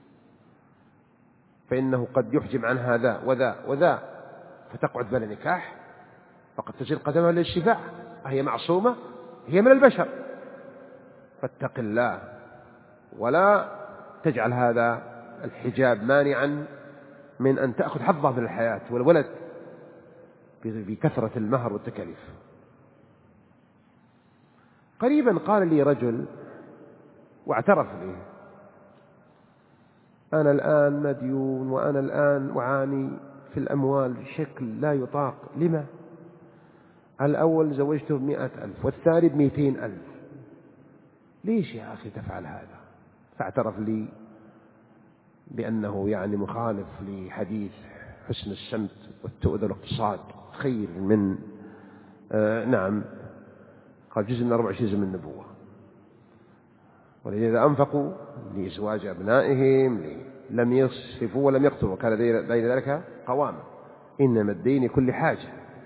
فإنه قد يحجم عن هذا وذا وذا فتقعد بلا نكاح، فقد تزل قدمها للشفاع، هي معصومة، هي من البشر. فاتق الله ولا تجعل هذا الحجاب مانعا من أن تأخذ حظها من الحياة والولد بكثرة المهر والتكاليف. قريبا قال لي رجل واعترف لي: أنا الآن مديون وأنا الآن أعاني في الأموال بشكل لا يطاق. لما؟ الأول زوجته بمئة ألف والثاني بمئتين ألف. ليش يا أخي تفعل هذا؟ فاعترف لي بأنه يعني مخالف لحديث حسن السمت والتؤذى الاقتصاد خير من آه نعم قال جزء من أربع وعشرين من النبوة، ولذا أنفقوا لإزواج أبنائهم لم يصرفوا ولم يقتروا وكان بين ذلك قواما، إنما الدين كل حاجة.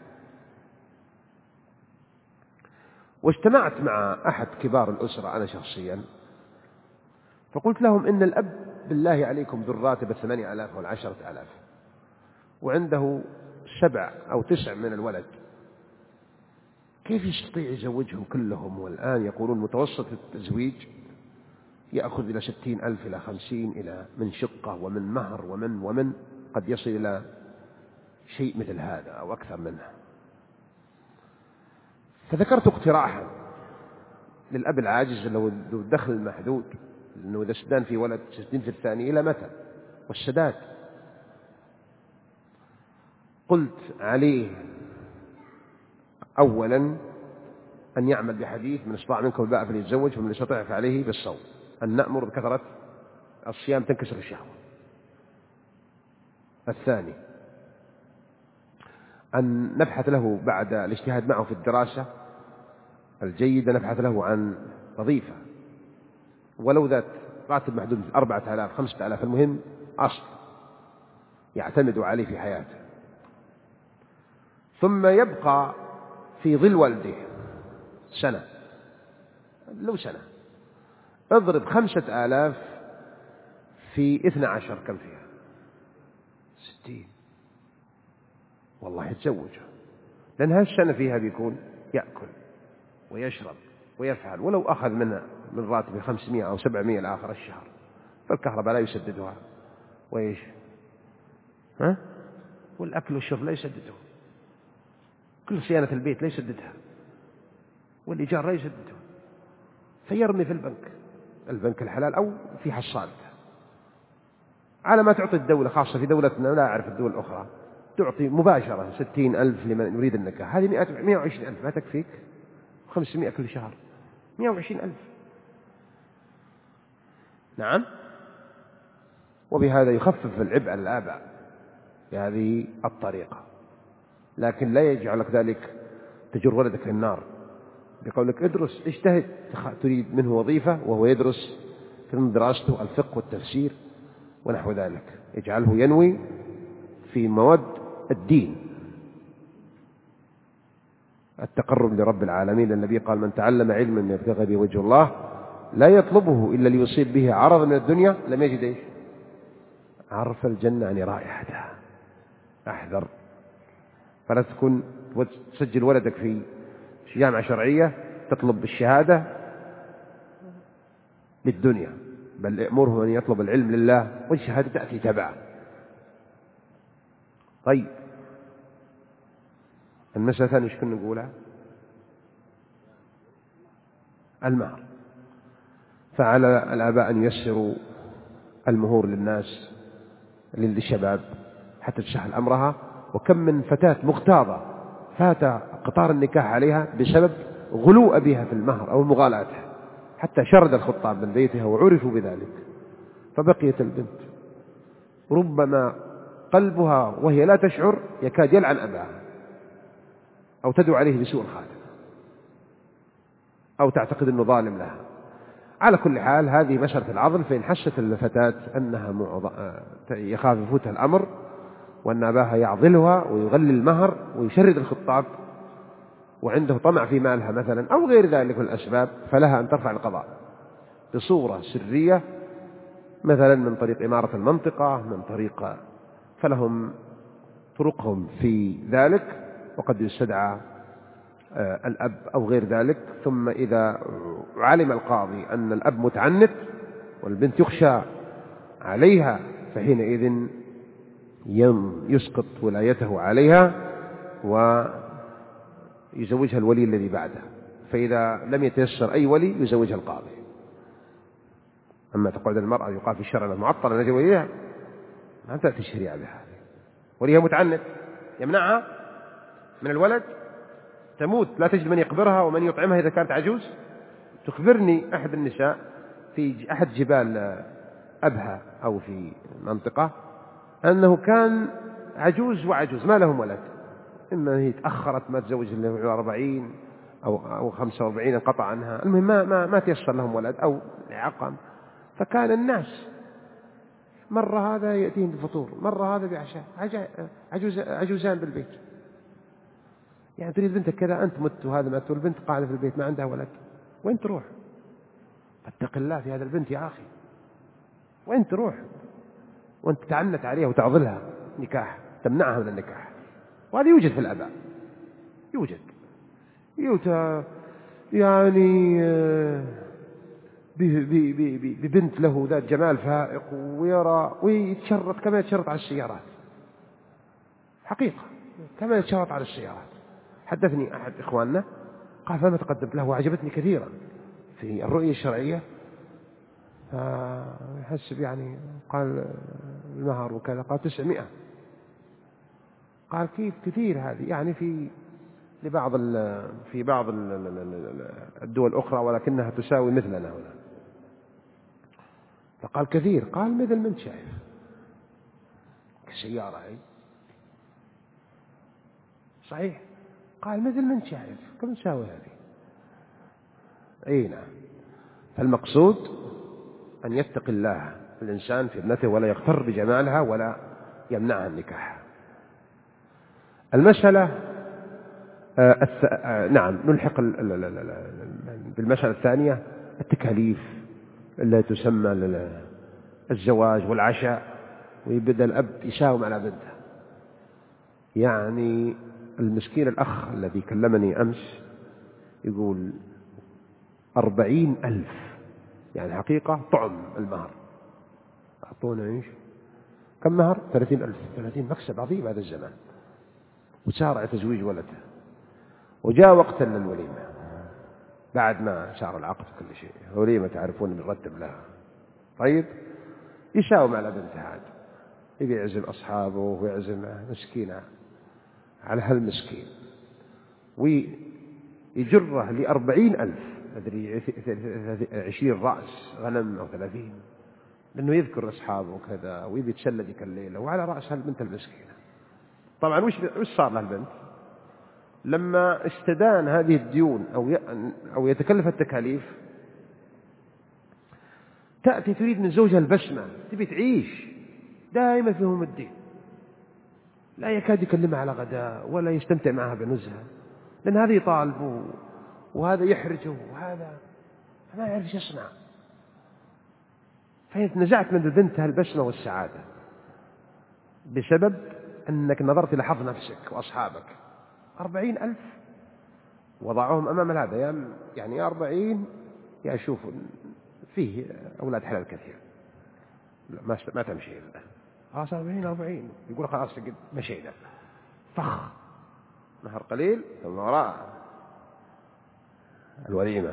واجتمعت مع أحد كبار الأسرة أنا شخصيا، فقلت لهم إن الأب بالله عليكم ذو الراتب الثمانية آلاف والعشرة آلاف وعنده سبع أو تسع من الولد، كيف يستطيع يزوجهم كلهم؟ والآن يقولون متوسط التزويج يأخذ إلى ستين ألف إلى خمسين إلى من شقة ومن مهر ومن ومن قد يصل إلى شيء مثل هذا أو أكثر منه. فذكرت اقتراحا للأب العاجز له الدخل المحدود، لأنه إذا سدان في ولد سدين في الثاني إلى متى؟ والسداد. قلت عليه أولا أن يعمل بحديث: من استطاع منكم الباءة فليتزوج ومن يستطيع فعليه بالصوم، أن نأمر بكثرة الصيام تنكسر الشهوة. الثاني أن نبحث له بعد الاجتهاد معه في الدراسة الجيدة، نبحث له عن وظيفة ولو ذات راتب محدود أربعة آلاف خمسة آلاف، المهم أصل يعتمد عليه في حياته، ثم يبقى في ظل والده سنة، لو سنة اضرب خمسة آلاف في اثنى عشر كم فيها؟ ستين. والله يتزوج، لأن هالسنة فيها بيكون يأكل ويشرب ويفعل، ولو أخذ منها من راتب خمسمائة أو سبعمائة الآخر الشهر، فالكهرباء لا يسددها، وإيش ها؟ والأكل والشرب لا يسدده، كل صيانة البيت لا يسددها، والإيجار لا يسدده، فيرمي في البنك البنك الحلال أو في حصالته، على ما تعطي الدولة، خاصة في دولتنا لا أعرف الدول الأخرى، تعطي مباشرة ستين ألف لمن يريد النكاح، هذه مئة وعشرين ألف ما تكفيك؟ خمسمائة كل شهر، مئة وعشرين ألف. نعم، وبهذا يخفف العبء على الآباء بهذه الطريقة، لكن لا يجعلك ذلك تجر ولدك للنار بقولك ادرس اجتهد، تريد منه وظيفة وهو يدرس في دراسته الفقه والتفسير ونحو ذلك، اجعله ينوي في مواد الدين التقرب لرب العالمين. النبي قال: من تعلم علما يبتغي به وجه الله لا يطلبه إلا ليصيب به عرضا من الدنيا لم يجد إيش؟ عرف الجنة عن رائحتها. احذر، فلا تكون تسجل ولدك في جامعة شرعية تطلب بالشهادة للدنيا، بل أمره أن يطلب العلم لله والشهادة تأتي تبعه. طيب، المسألة الثانية ايش كنا نقولها؟ المهر. فعلى الآباء أن ييسروا المهور للناس للشباب حتى تسهل أمرها. وكم من فتاة مغتاظة فات قطار النكاح عليها بسبب غلو أبيها في المهر أو مغالاته، حتى شرد الخطاب من بيتها وعرفوا بذلك، فبقيت البنت ربما قلبها وهي لا تشعر يكاد يلعن أباها، أو تدعو عليه بسوء الخاتم، أو تعتقد أنه ظالم لها. على كل حال هذه مسألة العضل، فإن حست الفتاة أنها معض... يخاف يفوتها الأمر وأن أباها يعضلها ويغلي المهر ويشرد الخطاب وعنده طمع في مالها مثلا أو غير ذلك من الأسباب، فلها أن ترفع القضاء بصورة سرية، مثلا من طريق إمارة المنطقة، من طريق، فلهم طرقهم في ذلك، وقد يستدعى الأب أو غير ذلك. ثم إذا علم القاضي أن الأب متعنت والبنت يخشى عليها، فحينئذ يسقط ولايته عليها ويزوجها الولي الذي بعده، فإذا لم يتيسر أي ولي يزوجها القاضي. أما تقعد المرأة يقال في الشرع أنها معطلة نجي وليها، ما تأتي الشريعة بهذه. وليها متعنت يمنعها من الولد، تموت لا تجد من يقبرها ومن يطعمها إذا كانت عجوز. تخبرني أحد النساء في أحد جبال أبها أو في منطقة أنه كان عجوز وعجوز ما لهم ولد، إما هي تأخرت ما تزوج إلا أربعين أو أو خمسة وأربعين انقطع عنها، المهم ما ما ما تيسر لهم ولد أو عقم. فكان الناس مرة هذا يأتيهم بفطور، مرة هذا بعشاء، عجوز عجوزان بالبيت. يعني تريد بنتك كذا، أنت مت وهذا مت والبنت قاعدة في البيت ما عندها ولد، وين تروح؟ فاتق الله في هذا البنت يا أخي، وين تروح وأنت تعنت عليها وتعضلها نكاح، تمنعها من النكاح. وهذا يوجد في الآباء، يوجد يوجد يعني ببنت له ذات جمال فائق ويرى ويتشرط كما يتشرط على السيارات، حقيقة كما يتشرط على السيارات. حدثني أحد إخواننا قال فما تقدمت له وعجبتني كثيرا في الرؤية الشرعية، يحسب يعني قال المهر وكذا، قال تسعمائة. قال كيف كثير هذه؟ يعني في لبعض في بعض الدول الأخرى ولكنها تساوي مثلنا هنا. فقال كثير، قال مثل من شايف كسيارة هي صحيح، قال مثل من شايف كم تساوي هذه؟ أي نعم. فالمقصود أن يتقي الله الإنسان في ابنته ولا يغتر بجمالها ولا يمنعها النكاح. المسألة آه الث... آه نعم نلحق ال... ال... ال... ال... بالمسألة الثانية التكاليف التي تسمى الزواج والعشاء، ويبدأ الأب يساوم على بنته. يعني المسكين الأخ الذي كلمني أمس يقول أربعين ألف، يعني حقيقة طعم المهر. أعطونا إيش كم مهر؟ ثلاثين ألف. ثلاثين مكسب عظيم هذا الزمان. وسارع تزويج ولده، وجاء وقت للوليمة بعد ما صار العقد كل شيء، وليمة تعرفون نرتب لها. طيب يساوم على بنته هذا، يبي يعزم أصحابه ويعزم مسكينة على هالمسكين ويجره لأربعين ألف، أدري عشرين رأس غنم أو ثلاثين، لأنه يذكر أصحابه وكذا ويبي يتسلى ذيك الليلة وعلى رأس هالبنت المسكينة. طبعا وش وش صار لهالبنت لما استدان هذه الديون أو أو يتكلف التكاليف؟ تأتي تريد من زوجها البسمة، تبي تعيش دائما فيهم الدين، لا يكاد يكلمها على غداء ولا يستمتع معها بنزهة، لأن هذا يطالبه وهذا يحرجه وهذا ما يعرف يصنع. فأنت نزعت من البنت هالبسمة والسعادة بسبب أنك نظرت إلى حظ نفسك وأصحابك. أربعين ألف وضعهم أمام هذا، يعني أربعين يشوف فيه أولاد حلال كثير، ما ما تمشي إلا خلاص أربعين أربعين يقول خلاص مشينا، فخ نهر قليل ثم وراء الوليمة.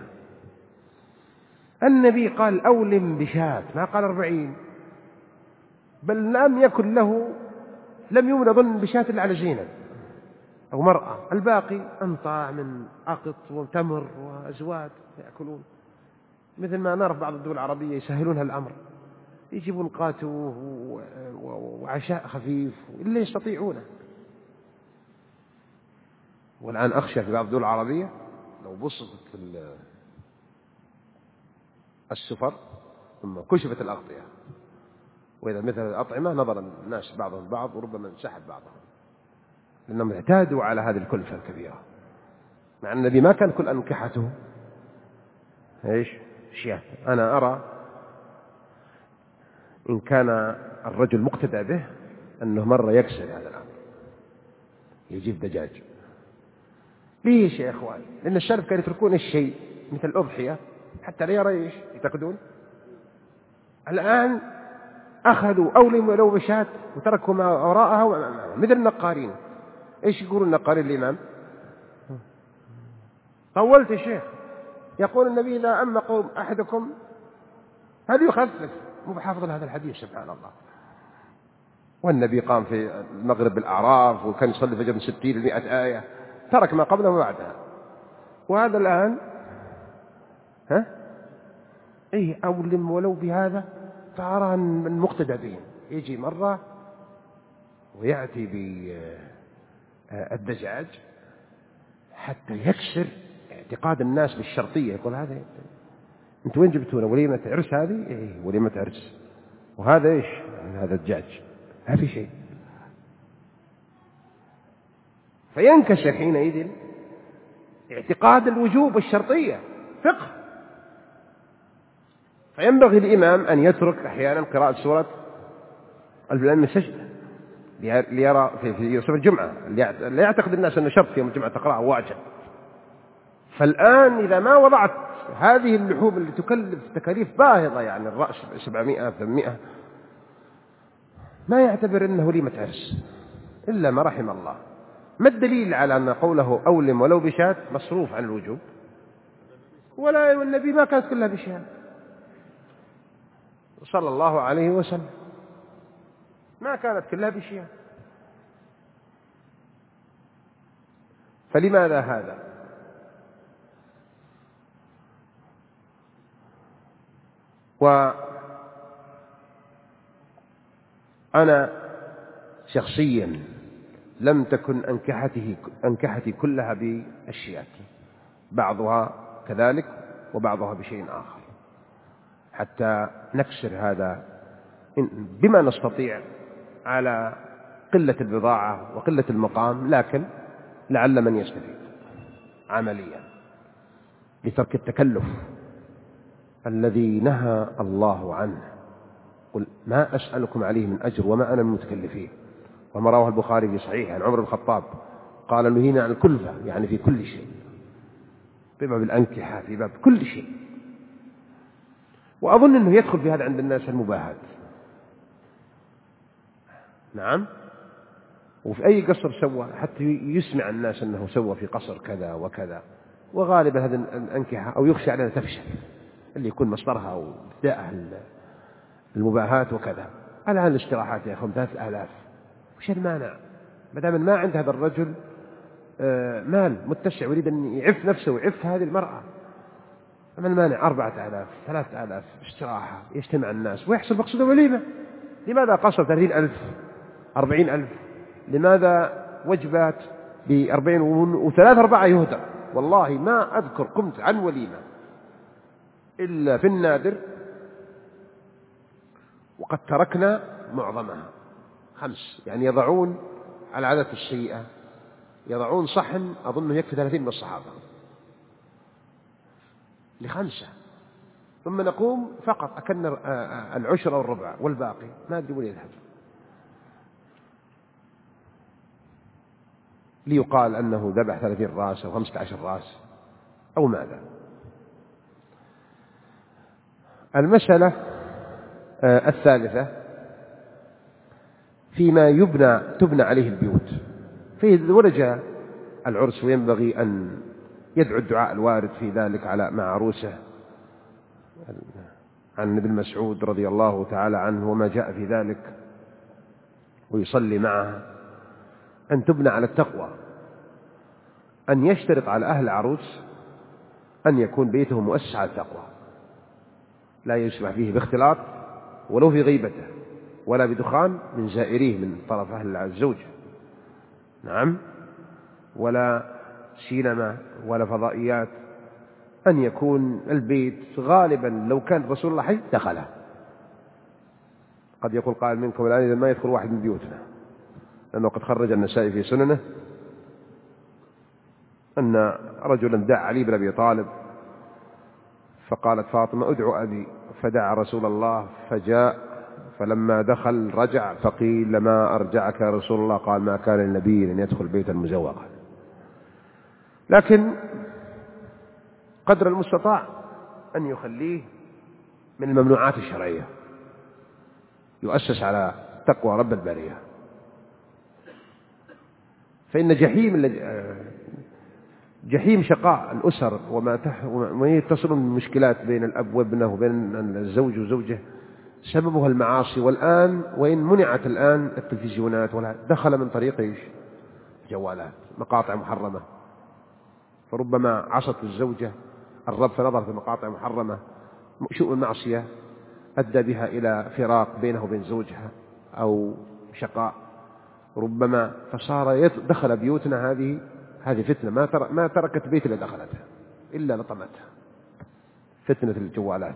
النبي قال أولم بشات، ما قال أربعين، بل لم يكن له لم يمن ظن بشات إلا على زينب، أو مرأة، الباقي أنطاع من أقط وتمر وأزواد يأكلون، مثل ما نرى بعض الدول العربية يسهلونها الأمر، يجيبون قاتوه وعشاء خفيف إلا يستطيعونه. والآن أخشى في بعض الدول العربية لو بسطت السفر ثم كشفت الأغطية، وإذا مثل الأطعمة نظر الناس بعضهم بعض وربما انسحب بعضهم، لأنهم اعتادوا على هذه الكلفة الكبيرة، مع أن النبي ما كان كل أنكحته إيش شياه. أنا أرى إن كان الرجل مقتدى به أنه مرة يكسر هذا الأمر، يجيب دجاج. ليش يا إخوان؟ لأن السلف كانوا يتركون الشيء مثل الأضحية حتى لا يرى إيش يعتقدون. الآن أخذوا أولم ولو بشات وتركوا ما وراءها، مثل النقارين. إيش يقولون النقارين الإمام؟ طولت يا شيخ. يقول النبي إذا أما قوم أحدكم هل يخفف؟ مو بحافظ هذا الحديث سبحان الله. والنبي قام في المغرب بالأعراف وكان يصلي فجر من ستين لمئة آية، ترك ما قبله وبعدها. وهذا الآن ها إيه أولم ولو بهذا، فأرى من مقتدى بهم يجي مرة ويأتي بالدجاج حتى يكسر اعتقاد الناس بالشرطية. يقول هذا أنت وين جبتونا؟ وليمة عرس هذه؟ إيه وليمة عرس. وهذا إيش؟ يعني هذا الدجاج ما في شيء. فينكشف حينئذ اعتقاد الوجوب والشرطية فقه. فينبغي الإمام أن يترك أحيانا قراءة سورة الفلام السجدة ليرى في يوم الجمعة، لا يعتقد الناس أن شرط في يوم الجمعة تقرأه واجب. فالآن إذا ما وضعت هذه اللحوم اللي تكلف تكاليف باهظة، يعني الرأس سبعمائة ثمانمائة، ما يعتبر أنه ليمة عرس إلا ما رحم الله. ما الدليل على أن قوله أولم ولو بشات مصروف عن الوجوب؟ ولا والنبي ما كانت كلها بشات صلى الله عليه وسلم، ما كانت كلها بشات. فلماذا هذا؟ وأنا شخصيا لم تكن أنكحتي, أنكحتي كلها بالشيات، بعضها كذلك وبعضها بشيء آخر، حتى نكسر هذا بما نستطيع على قلة البضاعة وقلة المقام، لكن لعل من يستفيد عمليا لترك التكلف الذي نهى الله عنه. قل ما أسألكم عليه من أجر وما أنا من متكلفين. وما رواه البخاري في صحيح عن عمر بن الخطاب قال نهينا عن الكلفة، يعني في كل شيء، في باب الأنكحة، في باب كل شيء. وأظن أنه يدخل في هذا عند الناس المباهات. نعم. وفي أي قصر سوى حتى يسمع الناس أنه سوى في قصر كذا وكذا، وغالبا هذه الأنكحة أو يخشى عليها تفشل، اللي يكون مصدرها وابتداءها المباهات وكذا. الآن الاستراحات يا أخوان ثلاث آلاف، وش المانع؟ ما دام ما عند هذا الرجل مال متسع ويريد أن يعف نفسه ويعف هذه المرأة، ما المانع؟ أربعة آلاف ثلاث آلاف استراحة، يجتمع الناس ويحصل مقصود وليمة. لماذا قصر ثلاثين ألف أربعين ألف؟ لماذا وجبات بأربعين وثلاث أربعة يهدر؟ والله ما أذكر قمت عن وليمة إلا في النادر، وقد تركنا معظمها. خمس، يعني يضعون على عادة السيئة، يضعون صحن أظنه يكفي ثلاثين من الصحابة لخمسة، ثم نقوم فقط أكلنا العشر أو الربع والباقي ما أدري وين يذهب، ليقال أنه ذبح ثلاثين راس أو خمسة عشر راس أو ماذا. المسألة الثالثة فيما يبنى تبنى عليه البيوت. فإذا ورج العرس وينبغي أن يدعو الدعاء الوارد في ذلك على مع عروسه عن ابن مسعود رضي الله تعالى عنه وما جاء في ذلك، ويصلي معها، أن تبنى على التقوى أن يشترط على أهل العروس أن يكون بيته مؤسس على التقوى، لا يسمح فيه باختلاط ولو في غيبته، ولا بدخان من زائريه من طرف أهل الزوج، نعم، ولا سينما ولا فضائيات. أن يكون البيت غالبا لو كان رسول الله حي دخله. قد يقول قائل منكم الآن إذا ما يدخل واحد من بيوتنا، لأنه قد خرج النسائي في سننه أن رجلا دعا علي بن أبي طالب، فقالت فاطمة ادعو أبي، فدعا رسول الله فجاء، فلما دخل رجع فقيل لما أرجعك يا رسول الله؟ قال ما كان للنبي أن يدخل بيتا مزوقا. لكن قدر المستطاع أن يخليه من الممنوعات الشرعية، يؤسس على تقوى رب البرية. فإن جحيم جحيم شقاء الأسر وما وما يتصل من مشكلات بين الأب وابنه وبين الزوج وزوجه سببها المعاصي. والآن وإن منعت الآن التلفزيونات ولا دخل من طريق إيش؟ جوالات، مقاطع محرمة، فربما عصت الزوجة الرب فنظر في مقاطع محرمة، شؤم المعصية أدى بها إلى فراق بينه وبين زوجها أو شقاء ربما، فصار دخل بيوتنا هذه هذه فتنة ما تر... ما تركت بيت إلا دخلتها إلا لطمتها، فتنة الجوالات.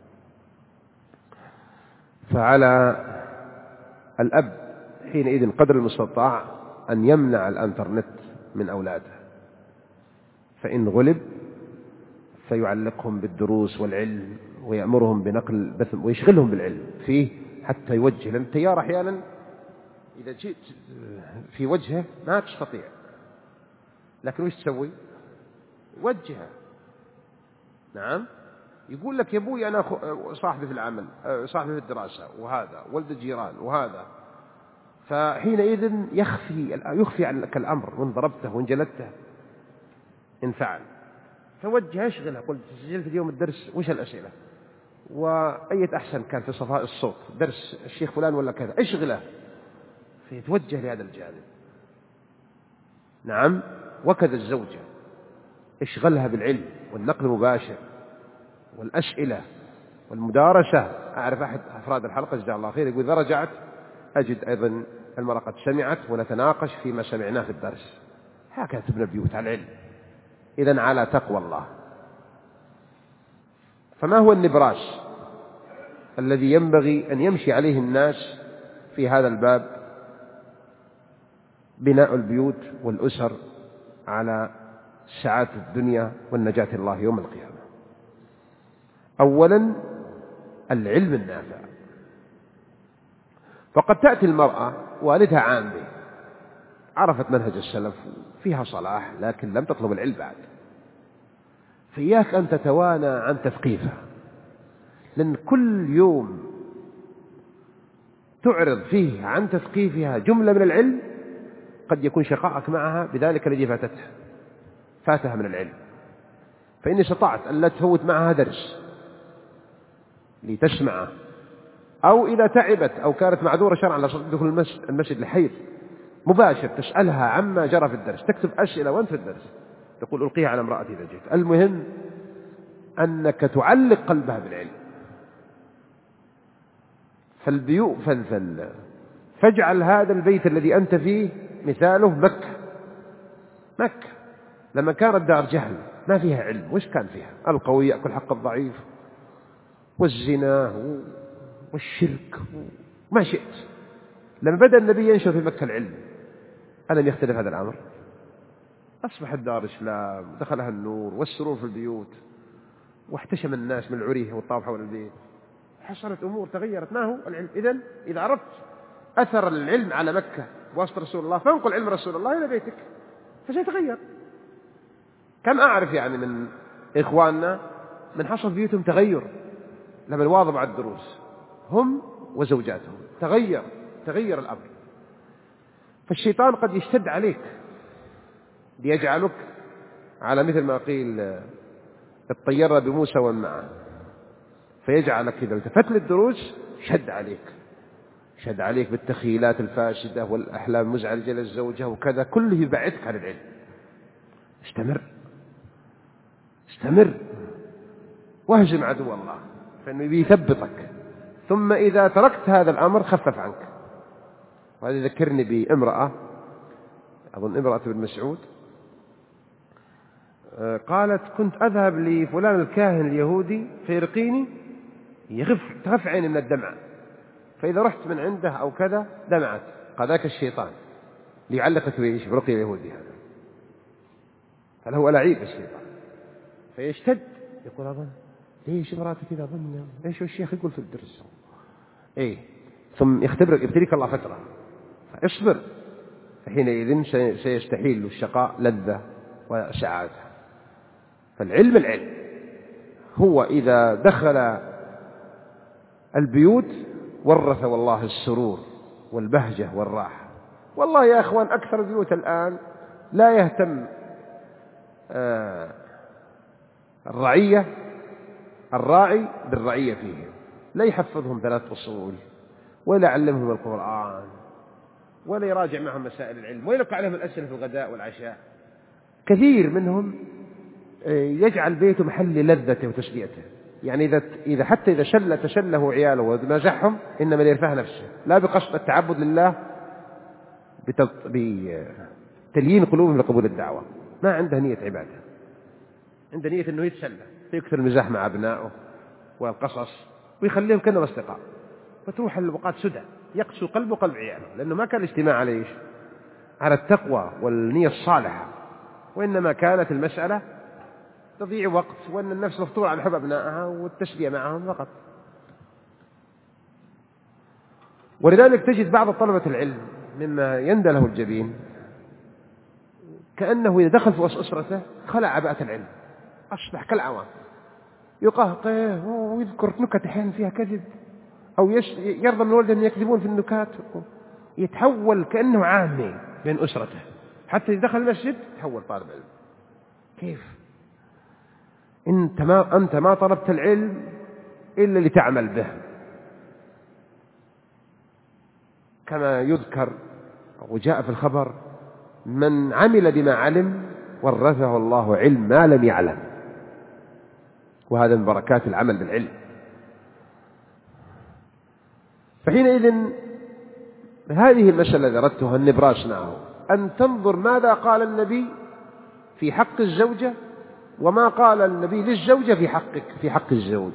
فعلى الأب حينئذ قدر المستطاع أن يمنع الانترنت من أولاده، فإن غلب فيعلقهم بالدروس والعلم ويأمرهم بنقل البث ويشغلهم بالعلم فيه حتى يوجه، لأن التيار أحيانا إذا جئت في وجهه ما تستطيع، لكن وش تسوي؟ وجهه. نعم، يقول لك يا أبوي أنا صاحبي في العمل، صاحبي في الدراسة، وهذا ولد الجيران وهذا، فحينئذ يخفي يخفي عنك الأمر، وإن ضربته وإن جلدته إن فعل، فوجه اشغله. قلت سجلت اليوم الدرس وش الأسئلة وأية أحسن كان في صفاء الصوت درس الشيخ فلان ولا كذا، اشغله فيتوجه لهذا الجانب. نعم، وكذا الزوجة اشغلها بالعلم والنقل المباشر والأسئلة والمدارسة. أعرف أحد أفراد الحلقة جزاه الله خير يقول إذا رجعت أجد أيضا المرأة قد سمعت ونتناقش فيما سمعناه في الدرس. هكذا تبنى البيوت على العلم، إذن على تقوى الله. فما هو النبراس الذي ينبغي أن يمشي عليه الناس في هذا الباب؟ بناء البيوت والأسر على سعادة الدنيا والنجاة الله يوم القيامة. أولا العلم النافع، فقد تأتي المرأة والدها عام به، عرفت منهج السلف فيها صلاح، لكن لم تطلب العلم بعد، فإياك أن تتوانى عن تثقيفها، لأن كل يوم تعرض فيه عن تثقيفها جملة من العلم قد يكون شقائك معها بذلك الذي فاتته فاتها من العلم. فإني استطعت أن لا تفوت معها درس لتسمعه، أو إذا تعبت أو كانت معذورة شرعا لا تدخل المسجد, المسجد لحيض مباشر تسألها عما جرى في الدرس، تكتب أسئلة وأنت في الدرس تقول ألقيها على امرأتي إذا جئت. المهم أنك تعلق قلبها بالعلم. فالبيوء فالفل فاجعل هذا البيت الذي أنت فيه مثاله مكة. مكة لما كانت دار جهل ما فيها علم، وش كان فيها؟ القوي يأكل حق الضعيف والزنا والشرك ما شئت. لما بدأ النبي ينشر في مكة العلم ألم يختلف هذا الأمر؟ أصبحت دار إسلام، دخلها النور والسرور في البيوت، واحتشم الناس من العريه والطواف حول البيت، حصلت أمور تغيرت. ما هو العلم؟ إذن إذا عرفت أثر العلم على مكة واسطة رسول الله فانقل علم رسول الله إلى بيتك فسيتغير. كم أعرف يعني من إخواننا من حصل بيوتهم تغير لما الواظب على الدروس هم وزوجاتهم، تغير تغير الأمر. فالشيطان قد يشتد عليك ليجعلك على مثل ما قيل الطيرة بموسى ومن معه، فيجعلك إذا التفت للدروس شد عليك شد عليك بالتخيلات الفاسدة والأحلام المزعجة للزوجة وكذا، كله يبعدك عن العلم. استمر استمر واهزم عدو الله، فإنه يثبطك. ثم إذا تركت هذا الأمر خفف عنك. وهذا يذكرني بامرأة، أظن امرأة بن مسعود، قالت كنت أذهب لفلان الكاهن اليهودي فيرقيني، يغف تغف عيني من الدمع، فإذا رحت من عنده أو كذا دمعت، قال ذاك الشيطان ليعلقك بإيش؟ برقي اليهودي هذا، فله لعيب الشيطان، فيشتد يقول أظن ليش مراتي كذا، أظن إيش الشيخ يقول في الدرس إيه، ثم يختبرك يبتليك الله فترة، فاصبر، فحينئذ سيستحيل الشقاء لذة وسعادة. فالعلم العلم هو إذا دخل البيوت ورث والله السرور والبهجة والراحة. والله يا أخوان أكثر البيوت الآن لا يهتم آه الرعية الراعي بالرعية فيهم، لا يحفظهم ثلاث أصول، ولا يعلمهم القرآن، ولا يراجع معهم مسائل العلم، ولا يلقى عليهم الأسئلة في الغداء والعشاء. كثير منهم يجعل بيته محل لذته وتشجيعته، يعني إذا إذا حتى إذا شل تشله عياله ومزحهم إنما ليرفع نفسه، لا بقصد التعبد لله بتليين قلوبهم لقبول الدعوة، ما عنده نية عبادة، عنده نية إنه يتسلى، فيكثر المزاح مع أبنائه والقصص ويخليهم كأنهم أصدقاء، فتروح الأوقات سدى، يقسو قلبه قلب عياله، لأنه ما كان الاجتماع على إيش؟ على التقوى والنية الصالحة، وإنما كانت المسألة تضيع وقت، وأن النفس مفطورة على حب أبنائها والتسلية معهم فقط. ولذلك تجد بعض طلبة العلم مما يندى له الجبين كأنه إذا دخل في أسرته خلع عباءة العلم، أصبح كالعوام، يقهقه ويذكر نكت أحيانا فيها كذب، أو يرضى من ولده أن يكذبون في النكات، يتحول كأنه عامي بين أسرته، حتى إذا دخل المسجد تحول طالب علم. كيف؟ أنت ما, أنت ما طلبت العلم إلا لتعمل به، كما يذكر وجاء في الخبر من عمل بما علم ورثه الله علم ما لم يعلم، وهذا من بركات العمل بالعلم. فحينئذ هذه المسألة التي أردتها النبراس معه أن تنظر ماذا قال النبي في حق الزوجة وما قال النبي للزوجة في حقك في حق الزوج،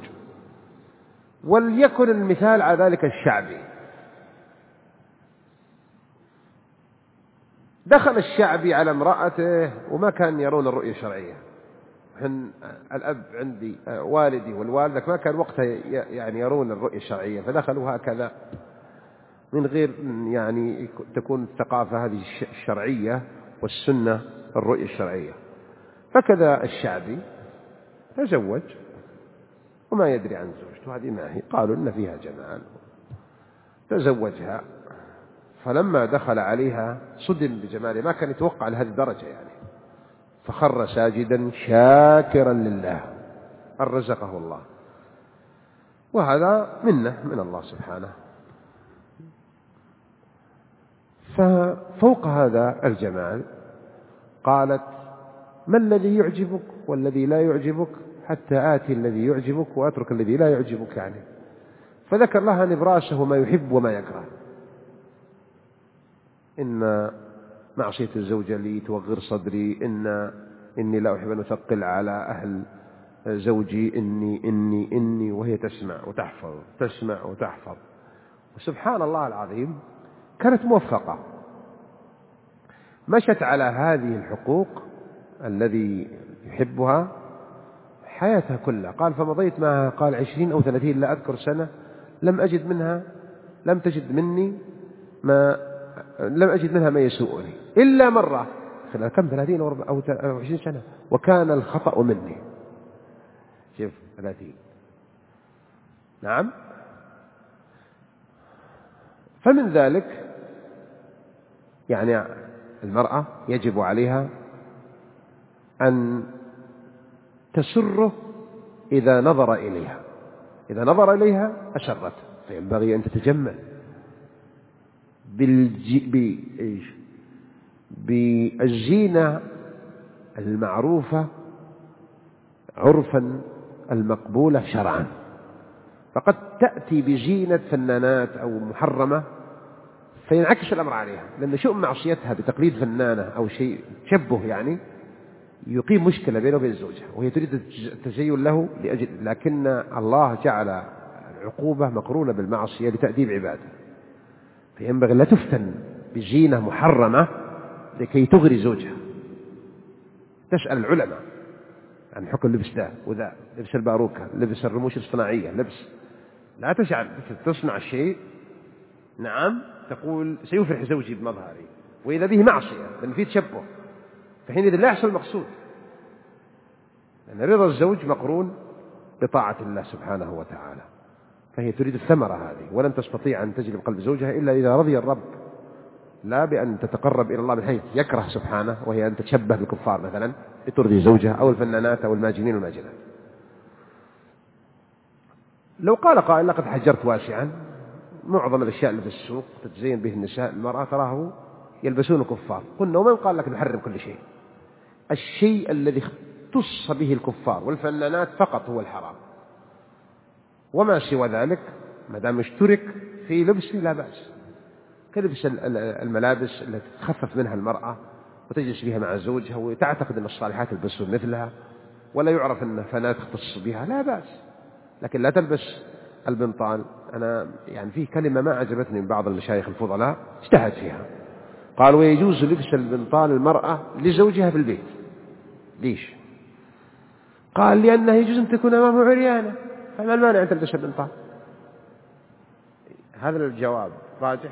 وليكن المثال على ذلك الشعبي. دخل الشعبي على امرأته وما كان يرون الرؤية الشرعية، حن الأب عندي والدي والوالدة ما كان وقتها يعني يرون الرؤية الشرعية، فدخلوا هكذا من غير يعني تكون الثقافة هذه الشرعية والسنة الرؤية الشرعية. فكذا الشعبي تزوج وما يدري عن زوجته، هذه ما هي، قالوا إن فيها جمال، تزوجها، فلما دخل عليها صدم بجمالها، ما كان يتوقع لهذه الدرجة يعني، فخر ساجدا شاكرا لله أن رزقه الله، وهذا منه من الله سبحانه. ففوق هذا الجمال قالت ما الذي يعجبك والذي لا يعجبك حتى آتي الذي يعجبك وأترك الذي لا يعجبك يعني. فذكر لها نبراسه ما يحب وما يكره، إن معصية الزوجة لي توغر صدري، إن إني لا أحب أن أثقل على أهل زوجي، إني إني إني وهي تسمع وتحفظ تسمع وتحفظ. وسبحان الله العظيم كانت موفقة، مشت على هذه الحقوق الذي يحبها حياتها كلها. قال فمضيت معها قال عشرين أو ثلاثين لا أذكر سنة، لم أجد منها لم تجد مني ما لم أجد منها ما يسوءني إلا مرة خلال كم ثلاثين أو عشرين سنة، وكان الخطأ مني. شوف ثلاثين، نعم. فمن ذلك يعني المرأة يجب عليها أن تسره إذا نظر إليها، إذا نظر إليها أسرت، فينبغي أن تتجمل بالجي... بالزينة المعروفة عرفا المقبولة شرعا، فقد تأتي بزينة فنانات أو محرمة فينعكس الأمر عليها، لأن شؤم معصيتها بتقليد فنانة أو شيء تشبه يعني يقيم مشكلة بينه وبين زوجها، وهي تريد التزين له لأجل، لكن الله جعل العقوبة مقرونة بالمعصية لتأديب عباده، فينبغي لا تفتن بزينة محرمة لكي تغري زوجها. تسأل العلماء عن حكم اللبس ده وذا، لبس الباروكة، لبس الرموش الصناعية، لبس لا تجعل تصنع الشيء نعم تقول سيفرح زوجي بمظهري وإذا به معصية لأن فيه تشبه، فحينئذ لا يحصل المقصود، لأن رضا الزوج مقرون بطاعة الله سبحانه وتعالى، فهي تريد الثمرة هذه، ولن تستطيع أن تجلب قلب زوجها إلا إذا رضي الرب، لا بأن تتقرب إلى الله من حيث يكره سبحانه، وهي أن تتشبه بالكفار مثلا لترضي زوجها أو الفنانات أو الماجنين والماجنات. لو قال قائل لقد حجرت واسعا، معظم الأشياء اللي في السوق تتزين به النساء المرأة تراه يلبسون الكفار، قلنا ومن قال لك نحرم كل شيء؟ الشيء الذي اختص به الكفار والفنانات فقط هو الحرام، وما سوى ذلك ما دام اشترك في لبس لا بأس، كلبس الملابس التي تخفف منها المرأة وتجلس بها مع زوجها وتعتقد أن الصالحات يلبسون مثلها ولا يعرف أن فنانات تختص بها، لا بأس، لكن لا تلبس البنطال. أنا يعني فيه كلمة ما عجبتني من بعض المشايخ الفضلاء اجتهد فيها، قال ويجوز لبس البنطال المرأة لزوجها في البيت. ليش؟ قال لأنه يجوز أن تكون أمامه عريانة، فما المانع أن تلبس البنطال؟ هذا الجواب راجح.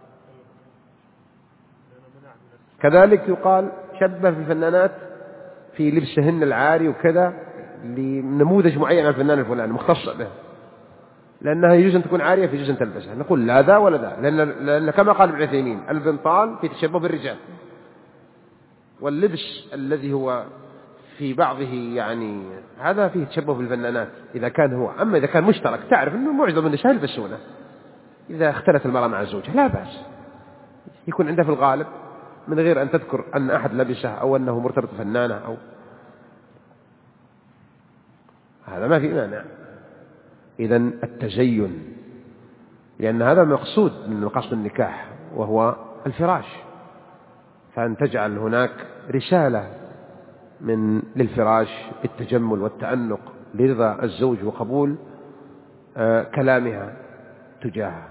كذلك يقال شبه في الفنانات في لبسهن العاري وكذا لنموذج معين عن الفنان الفلاني مختص به، لأنها يجوز أن تكون عارية في يجوز أن تلبسها، نقول لا ذا ولا ذا، لأن, لأن كما قال ابن عثيمين البنطال في تشبه بالرجال، واللبس الذي هو في بعضه يعني هذا فيه تشبه بالفنانات إذا كان هو، أما إذا كان مشترك تعرف أنه معظم النساء يلبسونه، إذا اختلت المرأة مع زوجها لا بأس، يكون عندها في الغالب من غير أن تذكر أن أحد لبسه أو أنه مرتبط فنانة أو هذا ما في مانع. إذن التزين، لأن هذا مقصود من مقاصد النكاح وهو الفراش، فأن تجعل هناك رسالة من للفراش بالتجمل والتأنق لرضا الزوج وقبول آه كلامها تجاهه.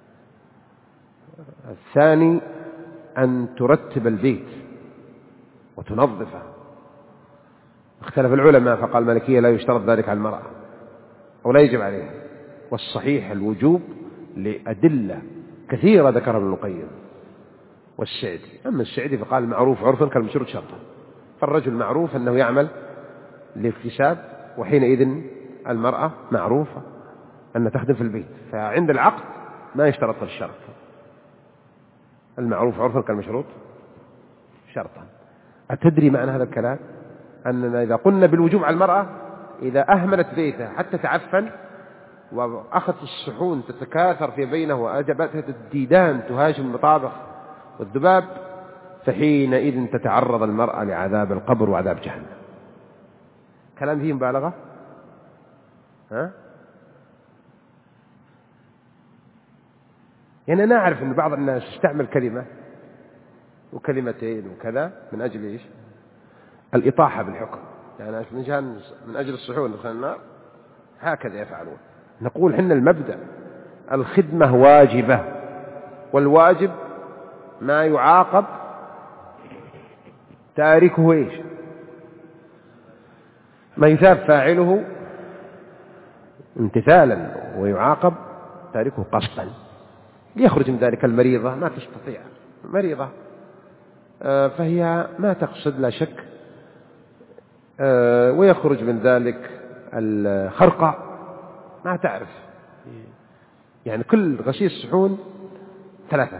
الثاني أن ترتب البيت وتنظفه. اختلف العلماء فقال المالكية لا يشترط ذلك على المرأة أو لا يجب عليها، والصحيح الوجوب لأدلة كثيرة ذكرها ابن القيم والسعدي. أما السعدي فقال المعروف عرفا كالمشروط شرطا، فالرجل معروف أنه يعمل لاكتساب، وحينئذ المرأة معروفة أن تخدم في البيت، فعند العقد ما يشترط الشرط، المعروف عرفا كالمشروط شرطا. أتدري معنى هذا الكلام؟ أننا إذا قلنا بالوجوب على المرأة إذا أهملت بيتها حتى تعفن وأخذت الصحون تتكاثر في بينه وأجبتها الديدان تهاجم المطابخ والذباب، فحينئذ تتعرض المرأة لعذاب القبر وعذاب جهنم. كلام فيه مبالغة؟ ها؟ يعني أنا أعرف أن بعض الناس يستعمل كلمة وكلمتين وكذا من أجل إيش؟ الإطاحة بالحكم، يعني من أجل الصحون دخل النار هكذا يفعلون. نقول حنا المبدأ الخدمة واجبة، والواجب ما يعاقب تاركه إيش؟ ما يثاب فاعله امتثالا ويعاقب تاركه قصدا. ليخرج من ذلك المريضة ما تستطيع، مريضة فهي ما تقصد لا شك، ويخرج من ذلك الخرقة ما تعرف، يعني كل غسيل صحون ثلاثة،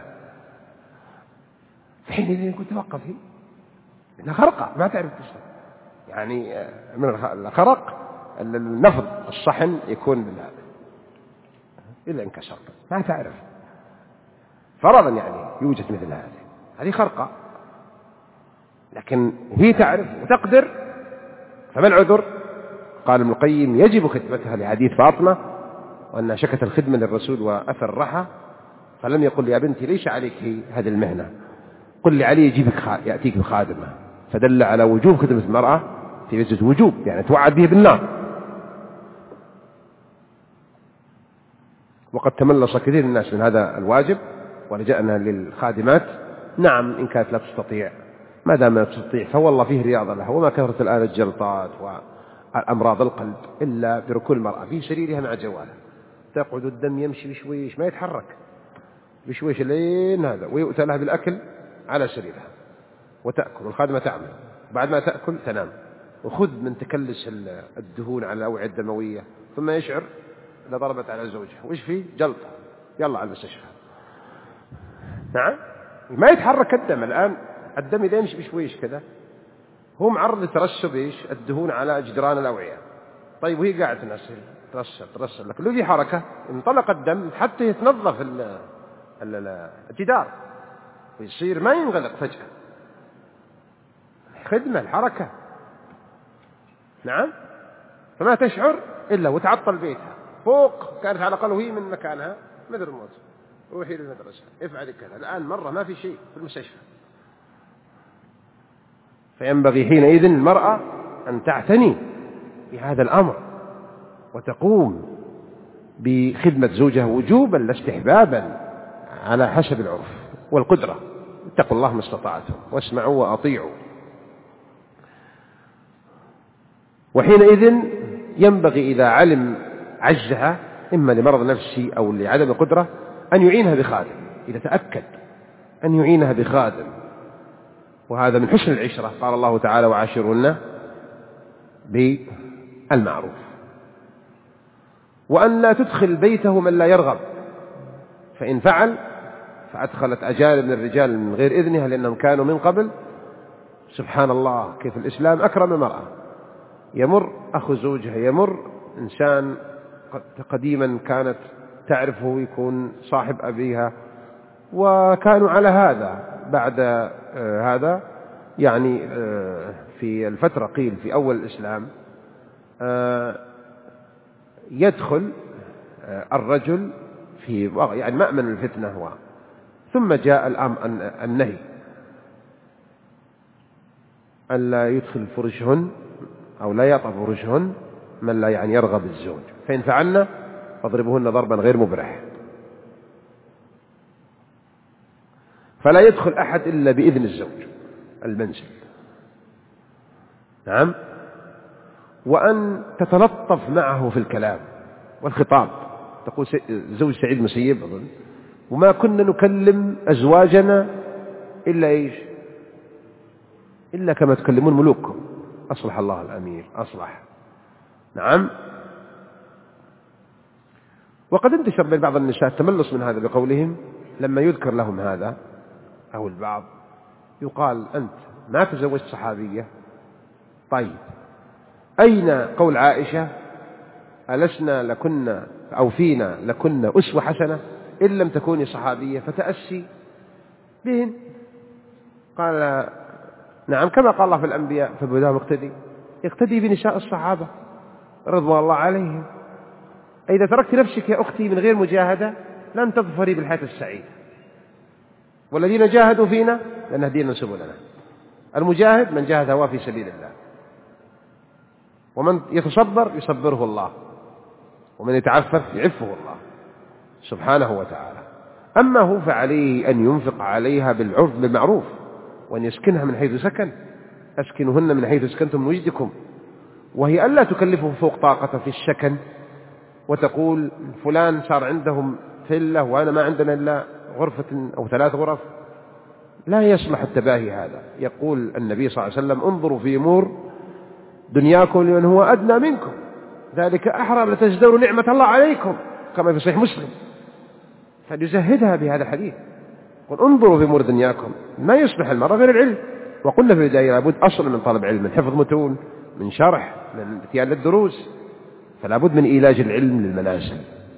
حين يقول توقفي إنها خرقة ما تعرف تشرب، يعني من الخرق النفض الصحن يكون بالهذا إلا انكسر ما تعرف فرضا، يعني يوجد مثل هذه هذه خرقة. لكن هي تعرف وتقدر، فما العذر؟ قال ابن القيم يجب خدمتها لحديث فاطمة وأنها شكت الخدمة للرسول وأثر الرحى، فلم يقل يا بنتي ليس عليك هذه المهنة، قل لعلي يجيبك يأتيك بخادمة، فدل على وجوب خدمة المرأة في وجه وجوب، يعني توعد به بالنار. وقد تملص كثير من الناس من هذا الواجب ولجأنا للخادمات. نعم إن كانت لا تستطيع، ما دام لا تستطيع فوالله فيه رياضة لها، وما كثرت الآن الجلطات والأمراض القلب إلا بركول المرأة في سريرها مع جوالها، تقعد الدم يمشي بشويش ما يتحرك بشويش لين هذا، ويؤتى لها بالأكل على سريرها وتأكل، والخادمة تعمل، بعد ما تأكل تنام، وخذ من تكلس الدهون على الأوعية الدموية، ثم يشعر إذا ضربت على زوجها وإيش فيه جلطة، يلا على المستشفى. نعم ما يتحرك الدم الآن، الدم إذا يمشي بشويش كذا هو معرض لترسب إيش الدهون على جدران الأوعية. طيب وهي قاعدة تنسل ترسب ترسب، لكن لو في حركة انطلق الدم حتى يتنظف الجدار ويصير ما ينغلق فجأة. خدمة الحركة. نعم فما تشعر إلا وتعطل بيتها فوق، كانت على الأقل وهي من مكانها مثل الموت، روحي للمدرسة افعلي كذا، الآن مرة ما في شيء في المستشفى. فينبغي حينئذ المرأة أن تعتني بهذا الأمر وتقوم بخدمة زوجها وجوبا لا استحبابا على حسب العرف والقدرة. اتقوا الله ما استطعتم واسمعوا وأطيعوا. وحينئذ ينبغي إذا علم عجزها إما لمرض نفسي أو لعدم القدرة أن يعينها بخادم، إذا تأكد أن يعينها بخادم، وهذا من حسن العشرة. قال الله تعالى وعاشرهن بالمعروف. وأن لا تدخل بيته من لا يرغب، فإن فعل فأدخلت أجانب من الرجال من غير إذنها، لأنهم كانوا من قبل سبحان الله كيف الإسلام أكرم المرأة. يمر أخو زوجها، يمر إنسان قديما كانت تعرفه يكون صاحب أبيها، وكانوا على هذا بعد آه هذا يعني آه في الفترة قيل في أول الإسلام آه يدخل آه الرجل في يعني مأمن الفتنة هو، ثم جاء الأمر النهي أن لا يدخل فرشهن أو لا يطأ فرشهن من لا يعني يرغب الزوج، فإن فعلنا فاضربوهن ضربا غير مبرح. فلا يدخل أحد إلا بإذن الزوج المنزل. نعم. وأن تتلطف معه في الكلام والخطاب. تقول زوج سعيد المسيب أظن وما كنا نكلم أزواجنا إلا إيش إلا كما تكلمون ملوككم، أصلح الله الأمير أصلح. نعم. وقد انتشر بين بعض النساء التملص من هذا بقولهم لما يذكر لهم هذا أو البعض يقال أنت ما تزوجت صحابية، طيب أين قول عائشة ألسنا لكنا أو فينا لكنا أسوة حسنة إن لم تكوني صحابية فتأسي بهن؟ قال نعم كما قال الله في الأنبياء فبهداهم اقتدي، اقتدي بنساء الصحابة رضوان الله عليهم. إذا تركت نفسك يا أختي من غير مجاهدة لن تظفري بالحياة السعيدة. والذين جاهدوا فينا لنهدينا سبلنا. المجاهد من جاهد هواه في سبيل الله، ومن يتصبر يصبره الله، ومن يتعفف يعفه الله سبحانه وتعالى. أما هو فعليه أن ينفق عليها بالعرف بالمعروف، وأن يسكنها من حيث سكن، أسكنهن من حيث سكنتم من وجدكم، وهي ألا تكلفه فوق طاقته في السكن وتقول فلان صار عندهم فلة وأنا ما عندنا إلا غرفة أو ثلاث غرف. لا يصلح التباهي هذا. يقول النبي صلى الله عليه وسلم انظروا في أمور دنياكم لمن هو أدنى منكم ذلك أحرى لتزدروا نعمة الله عليكم كما في صحيح مسلم. فليزهدها بهذا الحديث. قل انظروا في أمور دنياكم. ما يصلح المرأة غير العلم. وقلنا في البداية لابد أصل من طلب علم، من حفظ متون، من شرح، من اتيان للدروس، فلا بد من إيلاج العلم للمنازل.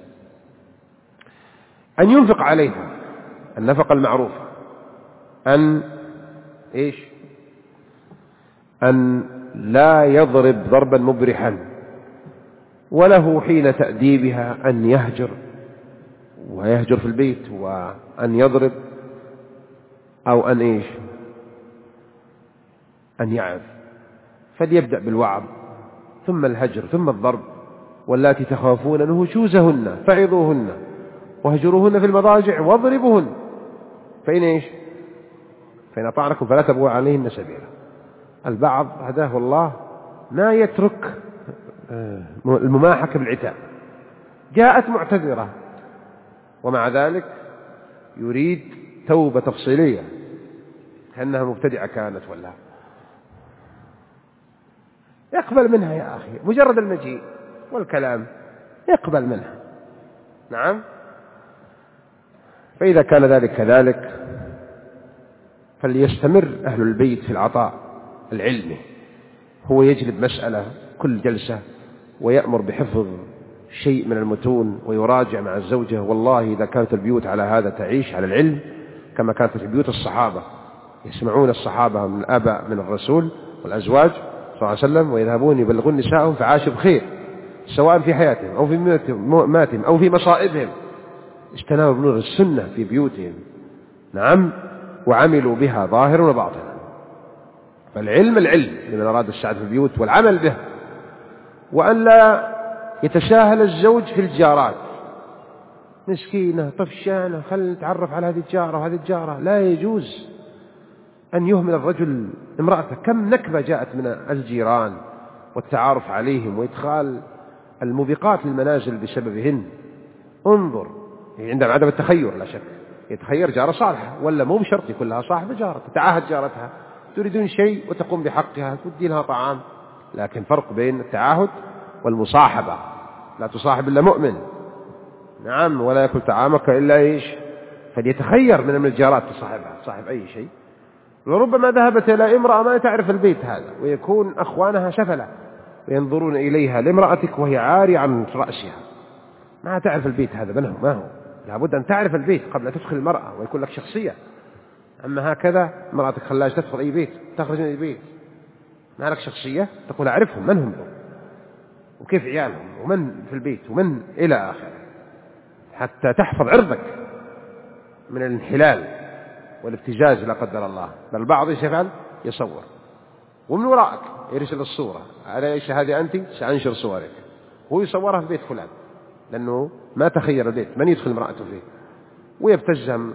أن ينفق عليها النفقة المعروفة، أن إيش أن لا يضرب ضربا مبرحا، وله حين تأديبها أن يهجر ويهجر في البيت، وأن يضرب أو أن إيش أن يعظ. فليبدأ بالوعظ ثم الهجر ثم الضرب. واللاتي تخافون نشوزهن فعظوهن واهجروهن في المضاجع واضربوهن فإن إيش فإن أطعنكم فلا تبغوا عليهن سبيلا. البعض هداه الله ما يترك المماحكة بالعتاب، جاءت معتذرة ومع ذلك يريد توبة تفصيلية كأنها مبتدعة كانت، ولا يقبل منها يا أخي مجرد المجيء والكلام يقبل منها. نعم. فإذا كان ذلك كذلك فليستمر أهل البيت في العطاء العلمي، هو يجلب مسألة كل جلسة ويأمر بحفظ شيء من المتون ويراجع مع الزوجة. والله إذا كانت البيوت على هذا تعيش على العلم كما كانت في بيوت الصحابة، يسمعون الصحابة من الآباء من الرسول والأزواج صلى الله عليه وسلم ويذهبون يبلغون نسائهم فعاشوا بخير سواء في حياتهم أو في ماتهم أو في مصائبهم، استناروا بنور السنة في بيوتهم. نعم. وعملوا بها ظاهرا وباطنا. فالعلم العلم لمن أراد السعادة في البيوت والعمل به، وأن لا يتساهل الزوج في الجارات، مسكينة طفشانة خلنا نتعرف على هذه الجارة وهذه الجارة. لا يجوز أن يهمل الرجل امرأته. كم نكبة جاءت من الجيران والتعارف عليهم وإدخال الموبقات للمنازل بسببهن. انظر عندما عدم التخير لا شك، يتخير جارة صالحة ولا مو بشرط يكون لها صاحبة جارة، تتعاهد جارتها تريدون شيء وتقوم بحقها تودي لها طعام، لكن فرق بين التعاهد والمصاحبة. لا تصاحب إلا مؤمن. نعم. ولا يأكل طعامك إلا إيش فليتخير من الجارات تصاحبها تصاحب أي شيء. وربما ذهبت إلى امرأة ما تعرف البيت هذا ويكون أخوانها سفلة وينظرون إليها لامرأتك وهي عارية عن رأسها، ما تعرف البيت هذا من هو ما هو. لابد أن تعرف البيت قبل أن تدخل المرأة ويكون لك شخصية. أما هكذا امرأتك خلاش تدخل أي بيت تخرج من أي بيت ما لك شخصية، تقول أعرفهم من هم وكيف عيالهم ومن في البيت ومن إلى آخره، حتى تحفظ عرضك من الانحلال والابتزاز لا قدر الله. بل البعض يفعل يصور ومن وراءك يرسل الصورة على إيش هذه أنت سأنشر صورك، هو يصورها في بيت فلان لأنه ما تخير البيت من يدخل امرأته فيه، ويبتزهم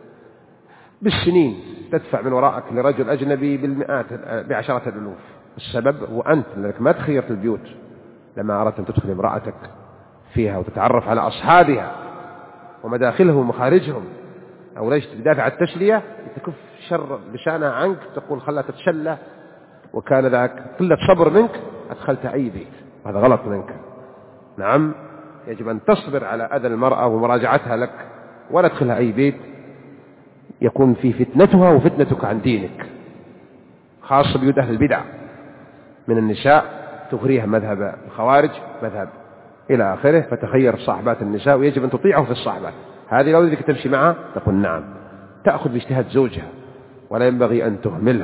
بالسنين تدفع من وراءك لرجل أجنبي بالمئات بعشرات الألوف. السبب هو أنت لأنك ما تخيرت البيوت لما أردت أن تدخل امرأتك فيها وتتعرف على أصحابها ومداخلهم ومخارجهم. أو ليش بدافع التسلية تكف شر لسانها عنك تقول خلها تتشلى، وكان ذاك قلة صبر منك أدخلت أي بيت، وهذا غلط منك. نعم. يجب أن تصبر على أذى المرأة ومراجعتها لك، ولا تدخلها أي بيت يكون في فتنتها وفتنتك عن دينك، خاصة بيوت أهل البدع من النساء تغريها مذهب الخوارج مذهب إلى آخره. فتخير صاحبات النساء ويجب أن تطيعه في الصاحبات. هذه لو ذلك تمشي معها تقول نعم، تأخذ باجتهاد زوجها ولا ينبغي أن تهمله.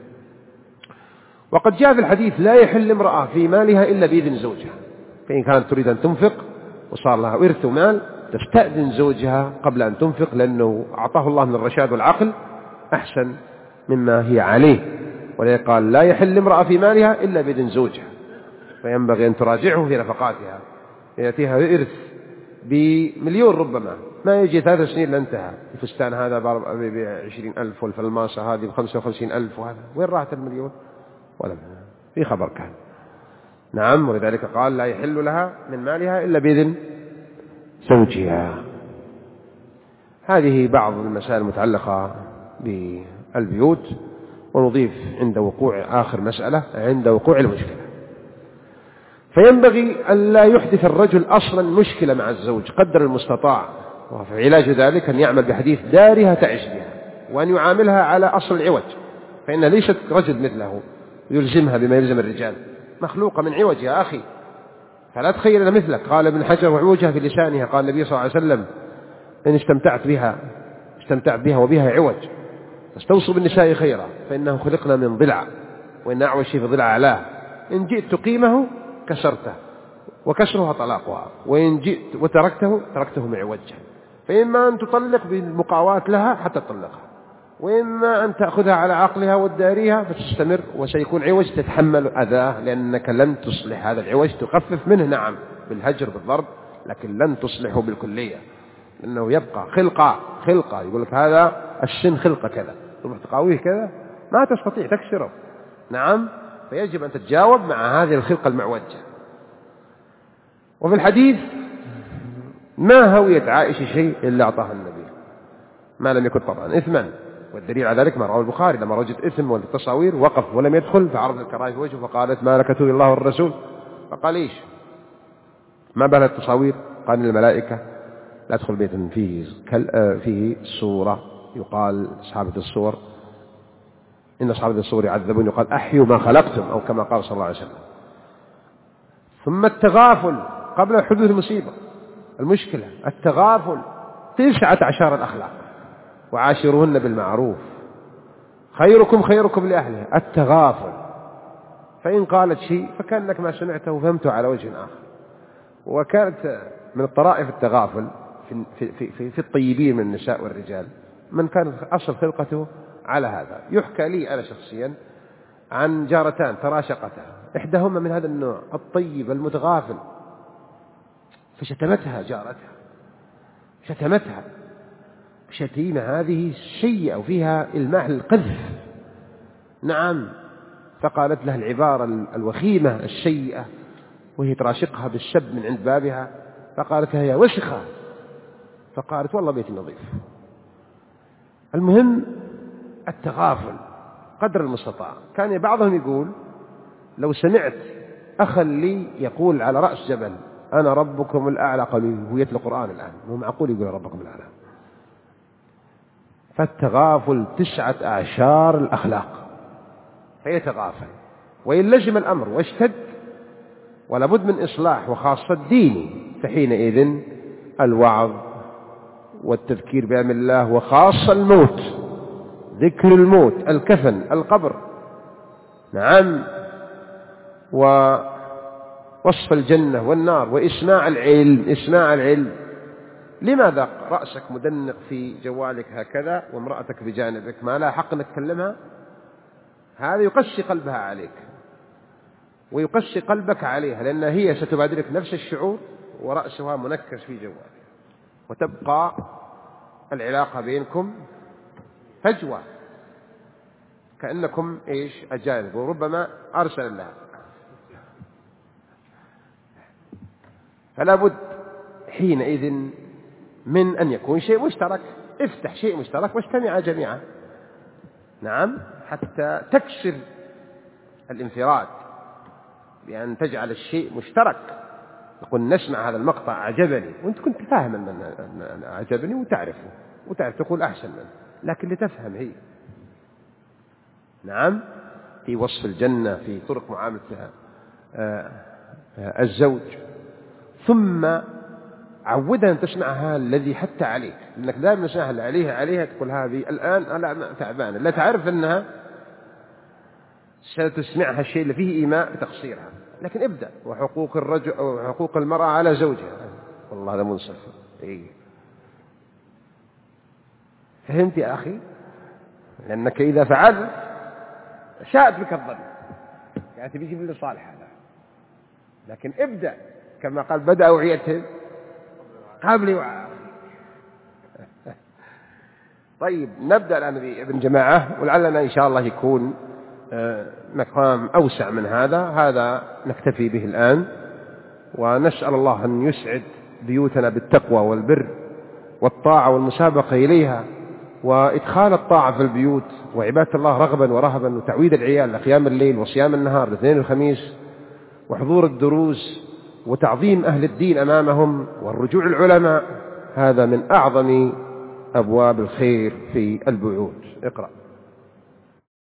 وقد جاء في الحديث لا يحل امرأة في مالها إلا بإذن زوجها، فإن كانت تريد أن تنفق وصار لها إرث مال تستأذن زوجها قبل أن تنفق، لأنه أعطاه الله من الرشاد والعقل أحسن مما هي عليه. ولذلك قال لا يحل امرأة في مالها إلا بإذن زوجها، فينبغي أن تراجعه في نفقاتها. يأتيها إرث بمليون ربما ما يجي ثلاث سنين لانتهى، الفستان هذا بعشرين ألف والفلماسة هذه بخمسة وخمسين ألف، وهذا وين راحت المليون؟ ولا في خبر كان. نعم. ولذلك قال لا يحل لها من مالها إلا بإذن زوجها. هذه بعض المسائل المتعلقة بالبيوت. ونضيف عند وقوع آخر مسألة عند وقوع المشكلة، فينبغي أن لا يحدث الرجل أصلا مشكلة مع الزوج قدر المستطاع، وفي علاج ذلك أن يعمل بحديث دارها تعيش بها، وأن يعاملها على أصل العوج، فإنها ليست رجل مثله يلزمها بما يلزم الرجال، مخلوقة من عوج يا أخي، فلا تخيل مثلك. قال ابن حجر وعوجها في لسانها، قال النبي صلى الله عليه وسلم إن استمتعت بها استمتعت بها وبها عوج فاستوصوا بالنساء خيرا فإنه خلقنا من ضلع وإن أعوج شيء في ضلع أعلاه، إن جئت تقيمه كسرته وكسرها طلاقها، وإن جئت وتركته تركته معوجا. فإما أن تطلق بالمقاواة لها حتى تطلقها، وإما أن تأخذها على عقلها وتداريها فتستمر، وسيكون عوج تتحمل أذاه، لأنك لن تصلح هذا العوج، تخفف منه نعم بالهجر بالضرب، لكن لن تصلحه بالكلية، لأنه يبقى خلقة خلقة يقول لك هذا السن خلقة كذا، تروح تقاويه كذا ما تستطيع تكسره. نعم، فيجب أن تتجاوب مع هذه الخلقة المعوجة. وفي الحديث ما هوية عائشة شيء إلا أعطاها النبي، ما لم يكن طبعا إثما، والدليل على ذلك ما رواه البخاري لما وجد إثم والتصاوير وقف ولم يدخل فعرض الكراهية في وجهه فقالت ما لك تؤذي الله والرسول، فقال إيش ما بال التصاوير؟ قال الملائكة لا تدخل بيتا فيه فيه صورة، يقال أصحاب الصور إن أصحاب الصور يعذبون، يقال أحيوا ما خلقتم، أو كما قال صلى الله عليه وسلم. ثم التغافل قبل حدوث المصيبة، المشكلة التغافل، تسعة عشر الأخلاق، وعاشروهن بالمعروف، خيركم خيركم لأهله، التغافل، فإن قالت شيء فكأنك ما سمعته وفهمته على وجه آخر. وكانت من الطرائف التغافل في, في, في, في الطيبين من النساء والرجال من كانت أصل خلقته على هذا. يحكى لي أنا شخصيا عن جارتان تراشقتا، إحداهما من هذا النوع الطيب المتغافل، فشتمتها جارتها، شتمتها شتيمة هذه سيئة وفيها إلماح للقذف. نعم، فقالت لها العبارة الوخيمة السيئة وهي تراشقها بالسب من عند بابها، فقالت لها يا وسخة، فقالت والله بيتي نظيف. المهم التغافل قدر المستطاع. كان بعضهم يقول لو سمعت أخا لي يقول على رأس جبل أنا ربكم الأعلى، قالوا هو يتلو القرآن الآن، مو معقول يقول ربكم الأعلى. فالتغافل تسعة أعشار الأخلاق، فيتغافل وإن لزم الأمر واشتد ولا بد من إصلاح وخاصة ديني، فحينئذ الوعظ والتذكير بأمر الله، وخاصة الموت، ذكر الموت، الكفن، القبر. نعم، ووصف الجنة والنار، وإسماع العلم، إسماع العلم. لماذا رأسك مدنق في جوالك هكذا وامرأتك بجانبك ما لا حق أن تكلمها؟ هذا يقسي قلبها عليك ويقسي قلبك عليها، لأن هي ستبادرك نفس الشعور ورأسها منكس في جوالك، وتبقى العلاقة بينكم فجوة كأنكم إيش أجانب، وربما أرسل لها. فلا بد حينئذ من أن يكون شيء مشترك، افتح شيء مشترك واجتمع جميعا. نعم، حتى تكسر الانفراد بأن تجعل الشيء مشترك. يقول نسمع هذا المقطع عجبني، وانت كنت فاهم أن عجبني وتعرفه وتعرف تقول أحسن منه، لكن لتفهم هي. نعم، في وصف الجنة، في طرق معاملة الزوج. ثم عودها أن تسمعها الذي حتى عليك، لأنك دائما تسمعها اللي عليها عليها تقول هذه الآن لا تعبانة، لا تعرف أنها ستسمعها الشيء اللي فيه إيماء بتقصيرها. لكن ابدأ وحقوق الرجل أو حقوق المرأة على زوجها، والله هذا منصف. إيه. فهمت يا أخي؟ لأنك إذا فعلت شاءت بك الظن، يعني تبيجي باللي صالح هذا. لكن ابدأ كما قال بدأ أوعيته قبل وعاء. طيب نبدأ الآن بابن جماعة، ولعلنا إن شاء الله يكون مقام أوسع من هذا. هذا نكتفي به الآن، ونسأل الله أن يسعد بيوتنا بالتقوى والبر والطاعة والمسابقة إليها، وإدخال الطاعة في البيوت، وعبادة الله رغبا ورهبا، وتعويد العيال لقيام الليل وصيام النهار الاثنين والخميس، وحضور الدروس، وتعظيم أهل الدين أمامهم، والرجوع العلماء. هذا من أعظم أبواب الخير في البيوت. اقرأ.